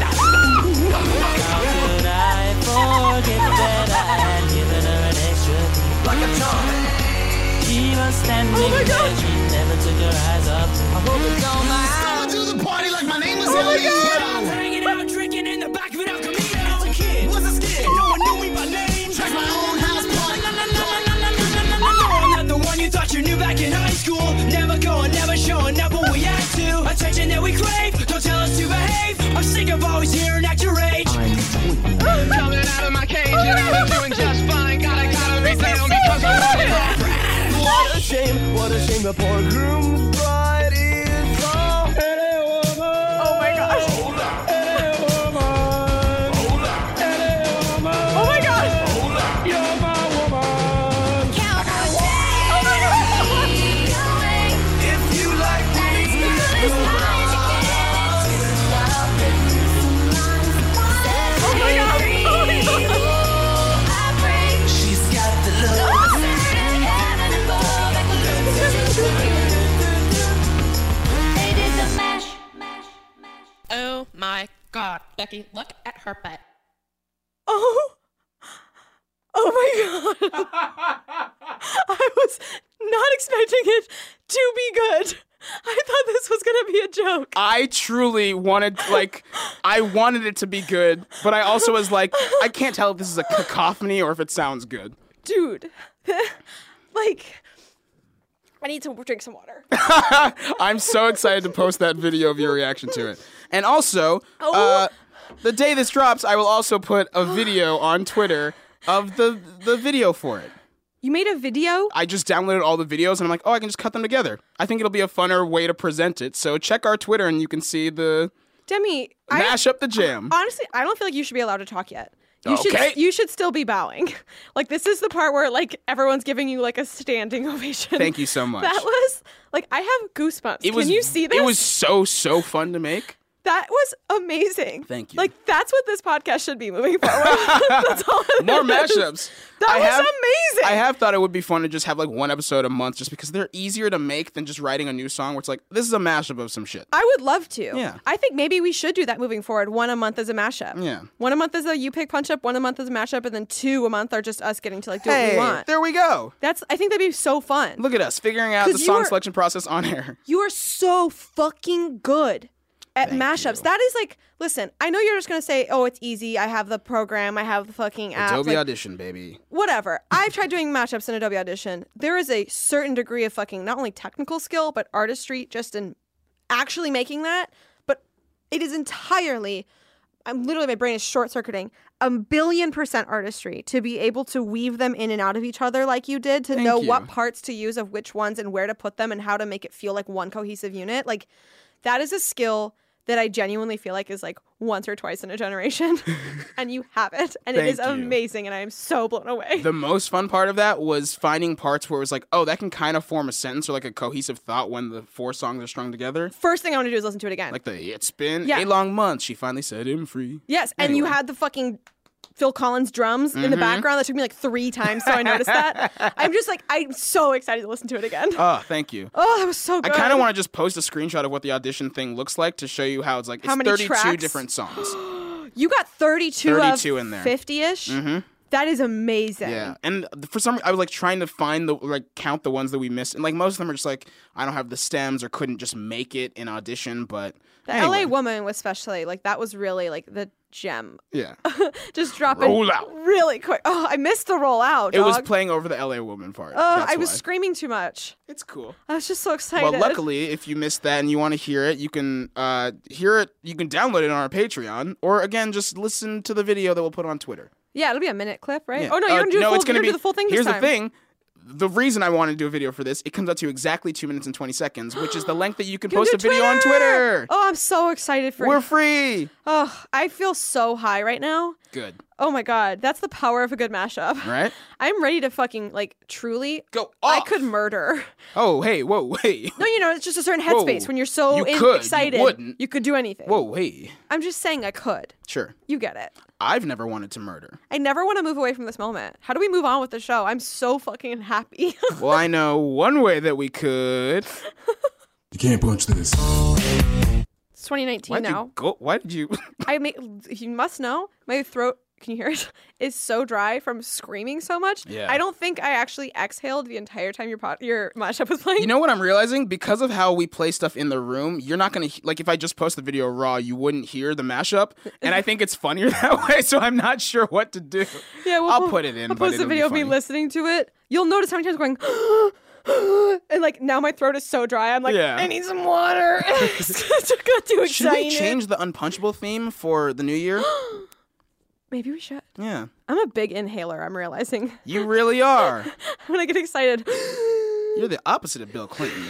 could I forget that I had given her an extra beat? like a tongue. She was standing there, she never took her eyes off me. I hope it's on my Coming to the party like my name is Oh my Elliot God. Brown. Hanging out, drinking in the back of an El Camino. I was a kid, was a skid. No one knew me by name. Tracked my own house party. No, no, no, no, no, no, no, no, no, no. I'm not the one you thought you knew back in high school. Never going, never showing up when we had to. Attention that we crave. Don't tell us to behave. I'm sick of always hearing at your age. Coming out of my cage and I've been doing just fine. Gotta, gotta be down because I want it. What a shame, what a shame the poor groom's bride is gone. Any woman, Oh my gosh. any woman, any woman, Oh my gosh. you're my woman. If you like me, Oh my god. Oh my god. she's got the look. Oh my god, Becky, look at her butt. Oh. Oh my god. I was not expecting it to be good. I thought this was gonna be a joke. I truly wanted, like, I wanted it to be good, but I also was like, I can't tell if this is a cacophony or if it sounds good. Dude. Like, I need to drink some water. I'm so excited to post that video of your reaction to it. And also, Oh. uh, the day this drops, I will also put a video on Twitter of the the video for it. You made a video? I just downloaded all the videos and I'm like, oh, I can just cut them together. I think it'll be a funner way to present it. So check our Twitter and you can see the Demi, mash I, up the jam. Honestly, I don't feel like you should be allowed to talk yet. You Okay. should you should still be bowing. Like this is the part where like everyone's giving you like a standing ovation. Thank you so much. That was like I have goosebumps. It was, Can you see this? It was so, so fun to make. That was amazing. Thank you. Like that's what this podcast should be moving forward. That's all it More is. mashups. That I was have, amazing. I have thought it would be fun to just have like one episode a month just because they're easier to make than just writing a new song where it's like, this is a mashup of some shit. I would love to. Yeah. I think maybe we should do that moving forward. One a month as a mashup. Yeah. One a month as a you pick punch up, one a month as a mashup, and then two a month are just us getting to like do what Hey, we want. there we go. That's I think that'd be so fun. Look at us figuring out the 'Cause you song are- selection process on air. You are so fucking good at Thank mashups. you. That is like, listen, I know you're just gonna say, oh, it's easy. I have the program. I have the fucking app. Adobe like, Audition, baby. whatever. I've tried doing mashups in Adobe Audition. There is a certain degree of fucking not only technical skill but artistry just in actually making that. But it is entirely. I'm literally my brain is short circuiting. A billion percent artistry to be able to weave them in and out of each other like you did, to Thank know you. what parts to use of which ones and where to put them and how to make it feel like one cohesive unit. Like that is a skill that I genuinely feel like is like once or twice in a generation, and you have it, and it Thank is you. amazing, and I am so blown away. The most fun part of that was finding parts where it was like, oh, that can kind of form a sentence or like a cohesive thought when the four songs are strung together. First thing I want to do is listen to it again. Like the it's been Yeah. a long month. She finally set him free. yes, and you Anyway. had the fucking Phil Collins drums in the Mhm. background. That took me like three times, so I noticed that. I'm just like, I'm so excited to listen to it again. Oh, thank you. Oh, that was so good. I kind of want to just post a screenshot of what the audition thing looks like to show you how it's like How it's many thirty-two tracks? different songs. You got thirty-two, thirty-two of in there. fifty-ish. Mhm. That is amazing. Yeah, and for some, I was like trying to find the like count the ones that we missed, and like most of them are just like I don't have the stems or couldn't just make it in audition. But The anyway. L A Woman was especially like that was really like the gem. Yeah, Just dropping Roll out. really quick. Oh, I missed the roll out. it was dog. playing over the L A Woman part. Oh, That's I was why. screaming too much. It's cool. I was just so excited. Well, luckily, if you missed that and you want to hear it, you can uh, hear it. You can download it on our Patreon, or again, just listen to the video that we'll put on Twitter. Yeah, it'll be a minute clip, right? Yeah. Oh no, you're Uh, gonna do the no, full. it's gonna you're be gonna do the full thing. Here's this the time. thing. The reason I wanted to do a video for this, it comes out to exactly two minutes and twenty seconds, which is the length that you can You can post a do video on Twitter. Oh, I'm so excited for We're you. free. Oh, I feel so high right now. Good. Oh my god, that's the power of a good mashup. Right? I'm ready to fucking like truly go. I could murder. Oh, hey, whoa, hey. No, you know, it's just a certain Whoa. headspace when you're so You in- could, you excited. wouldn't. You could do anything. Whoa, hey. I'm just saying I could. Sure. You get it. I've never wanted to murder. I never want to move away from this moment. How do we move on with the show? I'm so fucking happy. Well, I know one way that we could. You can't punch this. It's twenty nineteen Why now. did you go? Why did you? I make. You must know my throat. Can you hear it? Is so dry from screaming so much. Yeah. I don't think I actually exhaled the entire time your pot, your mashup was playing. You know what I'm realizing? Because of how we play stuff in the room, you're not gonna he- like if I just post the video raw, you wouldn't hear the mashup, and I think it's funnier that way. So I'm not sure what to do. Yeah, we'll, I'll we'll- put it in. I'll but post the it'll be video of me funny. listening to it. You'll notice how many times I'm going. And like now my throat is so dry. I'm like, Yeah. I need some water. It's got too Should excited. we change the Unpunchable theme for the new year? Maybe we should. Yeah. I'm a big inhaler. I'm realizing. You really are. When I get excited. You're the opposite of Bill Clinton.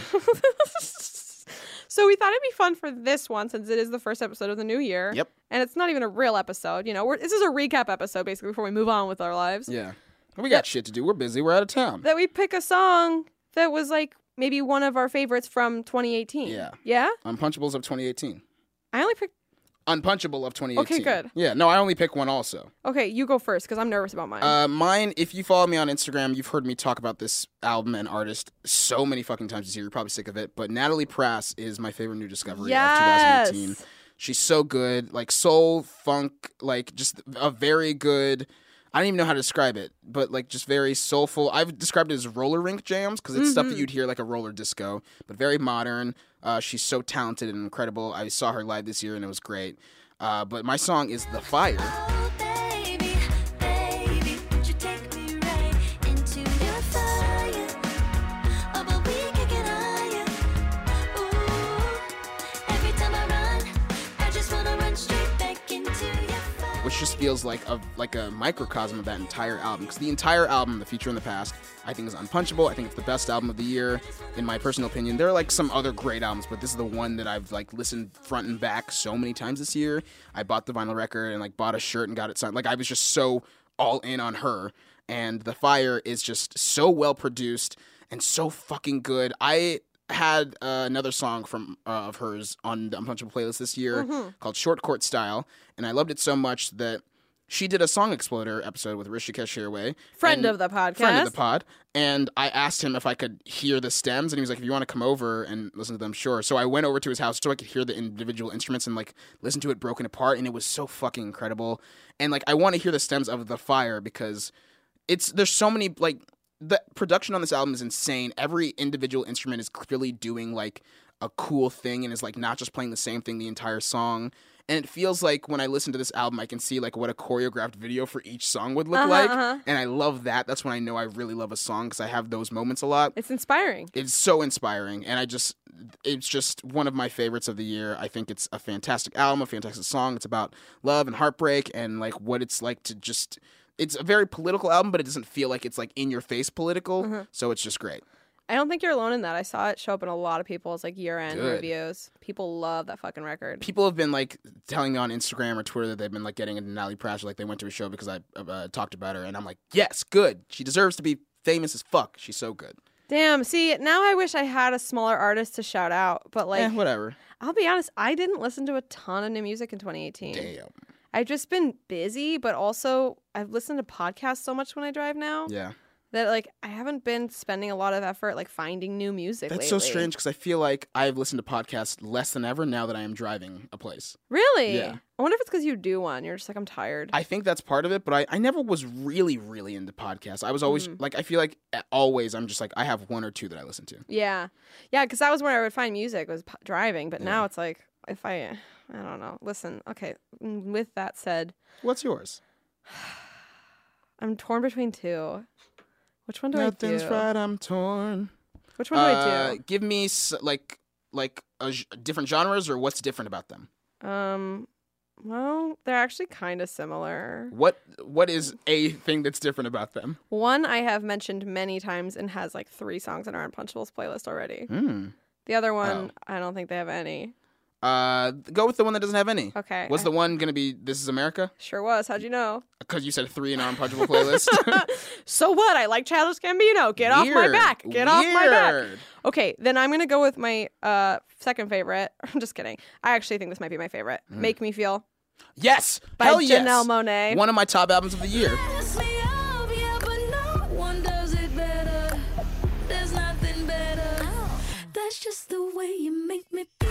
So we thought it'd be fun for this one since it is the first episode of the new year. Yep. And it's not even a real episode. You know, we're, this is a recap episode basically before we move on with our lives. Yeah. We got shit to do. We're busy. We're out of town. That we pick a song that was like maybe one of our favorites from twenty eighteen. Yeah. Yeah? Unpunchables of twenty eighteen. I only picked. Unpunchable of twenty eighteen. Okay, good. Yeah. No, I only pick one also. Okay, you go first because I'm nervous about mine. Uh, mine, if you follow me on Instagram, you've heard me talk about this album and artist so many fucking times this year. You're probably sick of it. But Natalie Prass is my favorite new discovery Yes. of twenty eighteen. She's so good. Like soul, funk, like just a very good... I don't even know how to describe it, but like just very soulful. I've described it as roller rink jams because it's stuff that Mhm. you'd hear like a roller disco, but very modern. Uh, she's so talented and incredible. I saw her live this year and it was great. Uh, but my song is The Fire. Baby, won't you take me right into your fire? Oh, but we can just feels like a like a microcosm of that entire album. Because the entire album, The Future and the Past, I think is unpunchable. I think it's the best album of the year, in my personal opinion. There are like some other great albums, but this is the one that I've like listened front and back so many times this year. I bought the vinyl record and like bought a shirt and got it signed. Like I was just so all in on her. And The Fire is just so well produced and so fucking good. I had uh, another song from uh, of hers on the Unpunchable playlist this year Mm-hmm. called Short Court Style, and I loved it so much that she did a Song Exploder episode with Rishikesh Hirway. Friend and- of the podcast. Friend of the pod. And I asked him if I could hear the stems, and he was like, if you want to come over and listen to them, sure. So I went over to his house so I could hear the individual instruments and like listen to it broken apart, and it was so fucking incredible. And like I want to hear the stems of The Fire because it's there's so many like the production on this album is insane. Every individual instrument is clearly doing like a cool thing and is like not just playing the same thing the entire song. And it feels like when I listen to this album, I can see like what a choreographed video for each song would look Uh-huh, like. uh-huh. And I love that. That's when I know I really love a song because I have those moments a lot. It's inspiring. It's so inspiring. And I just, it's just one of my favorites of the year. I think it's a fantastic album, a fantastic song. It's about love and heartbreak and like what it's like to just, it's a very political album, but it doesn't feel like it's like in your face political. Uh-huh. So it's just great. I don't think you're alone in that. I saw it show up in a lot of people's like year-end Good. reviews. People love that fucking record. People have been like telling me on Instagram or Twitter that they've been like getting into Natalie Pratchett, like they went to a show because I uh, talked about her, and I'm like, yes, good. She deserves to be famous as fuck. She's so good. Damn. See, now I wish I had a smaller artist to shout out, but like, Eh, whatever. I'll be honest, I didn't listen to a ton of new music in twenty eighteen. Damn. I've just been busy, but also I've listened to podcasts so much when I drive now. Yeah. That like I haven't been spending a lot of effort like finding new music. That's so lately. strange because I feel like I've listened to podcasts less than ever now that I am driving a place. Really? Yeah. I wonder if it's because you do one. You're just like, I'm tired. I think that's part of it, but I, I never was really, really into podcasts. I was always, Mm. like, I feel like a- always I'm just like, I have one or two that I listen to. Yeah, yeah, because that was where I would find music was p- driving. But Yeah. now it's like if I, I don't know. Listen, okay. mm, With that said, What's yours? I'm torn between two. Which one do Nothing's I do? right, I'm torn. Which one do Uh, I Give me, s- like, like a, g- different genres or what's different about them? do? Um, well, they're actually kind of similar. What What is a thing that's different about them? One I have mentioned many times and has like three songs on our Unpunchables playlist already. Hmm. The other one, I don't think they have any. Uh, go with the one that doesn't have any. Okay. Was I- the one going to be This Is America? Sure was. How'd you know? Because you said three in our Unpunchable playlist. So what? I like Childish Gambino. Get off my Weird. back. Get off my back. Weird. Okay, then I'm gonna go with my uh second favorite. I'm just kidding. I actually think this might be my favorite. Make Me Feel Yes. by Hell yes. Janelle Monáe. One of my top albums of the year. That's just the way you make me feel.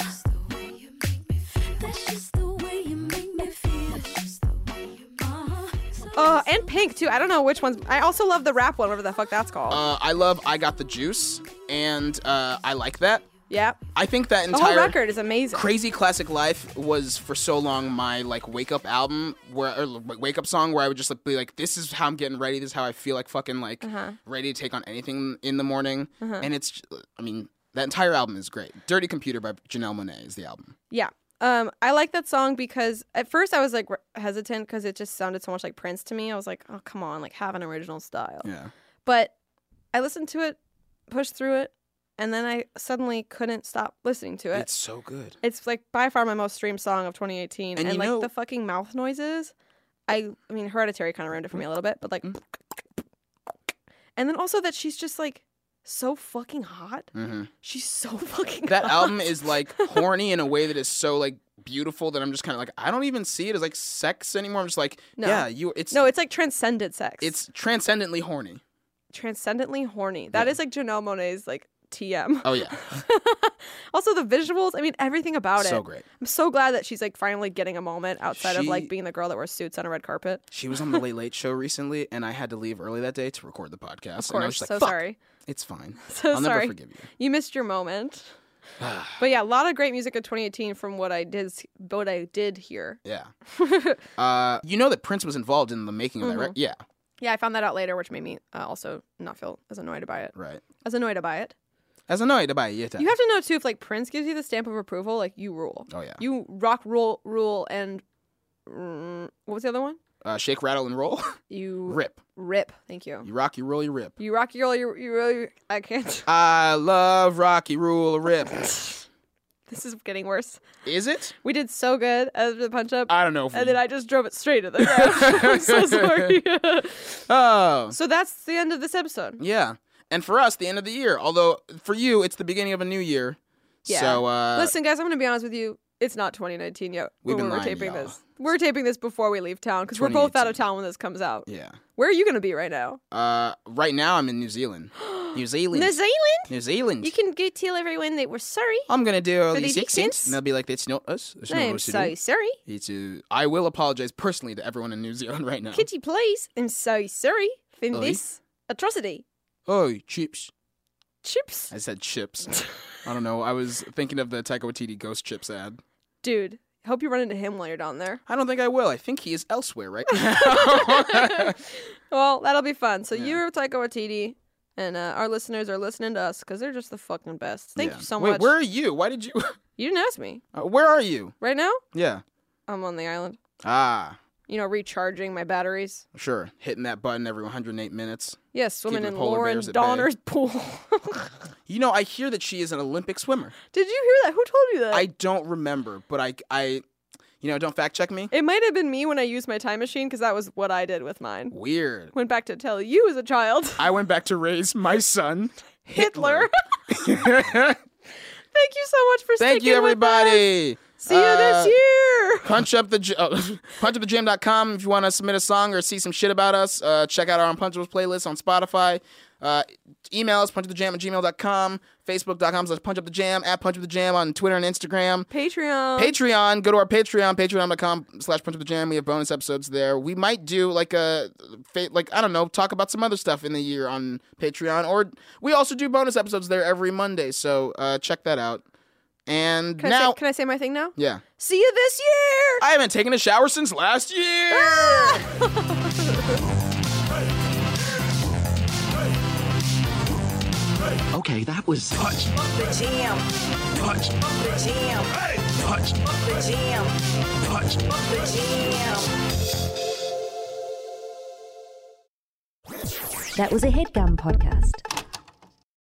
That's just the way you make me feel. Uh-huh. Oh, and Pink too. I don't know which ones. I also love the rap one, whatever the fuck that's called. Uh, I love I Got the Juice, and uh, I like that. yeah. I think that The whole entire record is amazing. Crazy Classic Life was for so long my like wake up album where or wake up song where I would just like, be like, this is how I'm getting ready. This is how I feel like fucking like Uh-huh. ready to take on anything in the morning. Uh-huh. And it's, I mean, that entire album is great. Dirty Computer by Janelle Monáe is the album. Yeah. Um, I like that song because at first I was like re- hesitant because it just sounded so much like Prince to me. I was like, oh, come on, like have an original style. Yeah. But I listened to it, pushed through it, and then I suddenly couldn't stop listening to it. It's so good. It's like by far my most streamed song of twenty eighteen. And And, you like know- the fucking mouth noises. I I mean Hereditary kind of ruined it for me a little bit, but like and then also that she's just like so fucking hot. Mm-hmm. She's so fucking That hot. album is like horny in a way that is so like beautiful that I'm just kind of like, I don't even see it as like sex anymore. I'm just like, No. yeah, you. It's No, it's like transcendent sex. it's transcendently horny. transcendently horny. That Yeah. is like Janelle Monáe's like T M. Oh yeah, Also the visuals, I mean everything about it. so great. I'm so glad that she's like finally getting a moment outside of She- like being the girl that wears suits on a red carpet. She was on the Late Late Show recently, and I had to leave early that day to record the podcast. Of and I course. was just like, So Fuck, sorry. It's fine. So I'll sorry. never forgive you. You missed your moment. But yeah, a lot of great music in twenty eighteen from what I did what I did hear. Yeah. uh, you know that Prince was involved in the making of that, right? Yeah. Yeah, I found that out later, which made me uh, also not feel as annoyed by it. Right. As annoyed by it. As a note about it. You have to know too, if like Prince gives you the stamp of approval, like you rule. Oh yeah. You rock, roll, rule, and mm, what was the other one? Uh, shake, rattle, and roll. You Rip. Rip. Thank you. You rock, you roll, you rip. You rock, you roll, you you roll. You, I can't. I love Rocky Rule, rip. This is getting worse. Is it? We did so good at the punch up. I don't know. If and we... then I just drove it straight to the ground. I'm so sorry. Oh. So that's the end of this episode. Yeah. And for us, the end of the year. Although for you, it's the beginning of a new year. Yeah. So, uh, listen, guys, I'm going to be honest with you. It's not twenty nineteen yet. We've when been we're lying, taping y'all. this. We're taping this before we leave town because we're both out of town when this comes out. Yeah. Where are you going to be right now? Uh, right now I'm in New Zealand. New Zealand. New Zealand? New Zealand. You can go tell everyone that we're sorry. I'm gonna do all For these these accents, accents? and they'll be like, "That's not us. That's I not am us to so do." sorry. It's uh, I will apologize personally to everyone in New Zealand right now. Could you please? I'm so sorry for Oi. this atrocity. Oh, chips. Chips? I said chips. I don't know. I was thinking of the Taika Waititi Ghost Chips ad. Dude, hope you run into him while you're down there. I don't think I will. I think he is elsewhere right now. Well, that'll be fun. So you're Taika Waititi, and uh, our listeners are listening to us because they're just the fucking best. Thank Yeah. you so Wait, much. where are you? Why did you? You didn't ask me. Uh, where are you? Right now? Yeah. I'm on the island. Ah, You know, recharging my batteries. sure. Hitting that button every one hundred eight minutes. Yes, swimming Keeping in the polar Lauren bears at bay. Donner's pool. You know, I hear that she is an Olympic swimmer. Did you hear that? Who told you that? I don't remember, but I, I, you know, don't fact check me. It might have been me when I used my time machine because that was what I did with mine. Weird. Went back to tell you as a child. I went back to raise my son, Hitler. Hitler. Thank you so much for Thank sticking you, everybody. with us. See you this Uh, year. Punch up the j- oh, punch up the jam dot com if you want to submit a song or see some shit about us. Uh, check out our Unpunchables playlist on Spotify. Uh, email us punch up the jam at gmail dot com, facebook dot com slash punch up the jam, at punch up the jam on Twitter and Instagram. Patreon. Patreon. Go to our Patreon, patreon dot com slash punch up the jam. We have bonus episodes there. We might do like a fa- like I don't know, talk about some other stuff in the year on Patreon, or we also do bonus episodes there every Monday. So uh, check that out. And Can, now, I say, can I say my thing now? yeah. See you this year. I haven't taken a shower since last year. Okay, that was touch. The jam. Touch. The jam. Touch. The jam. Touch. The jam. That was a HeadGum podcast.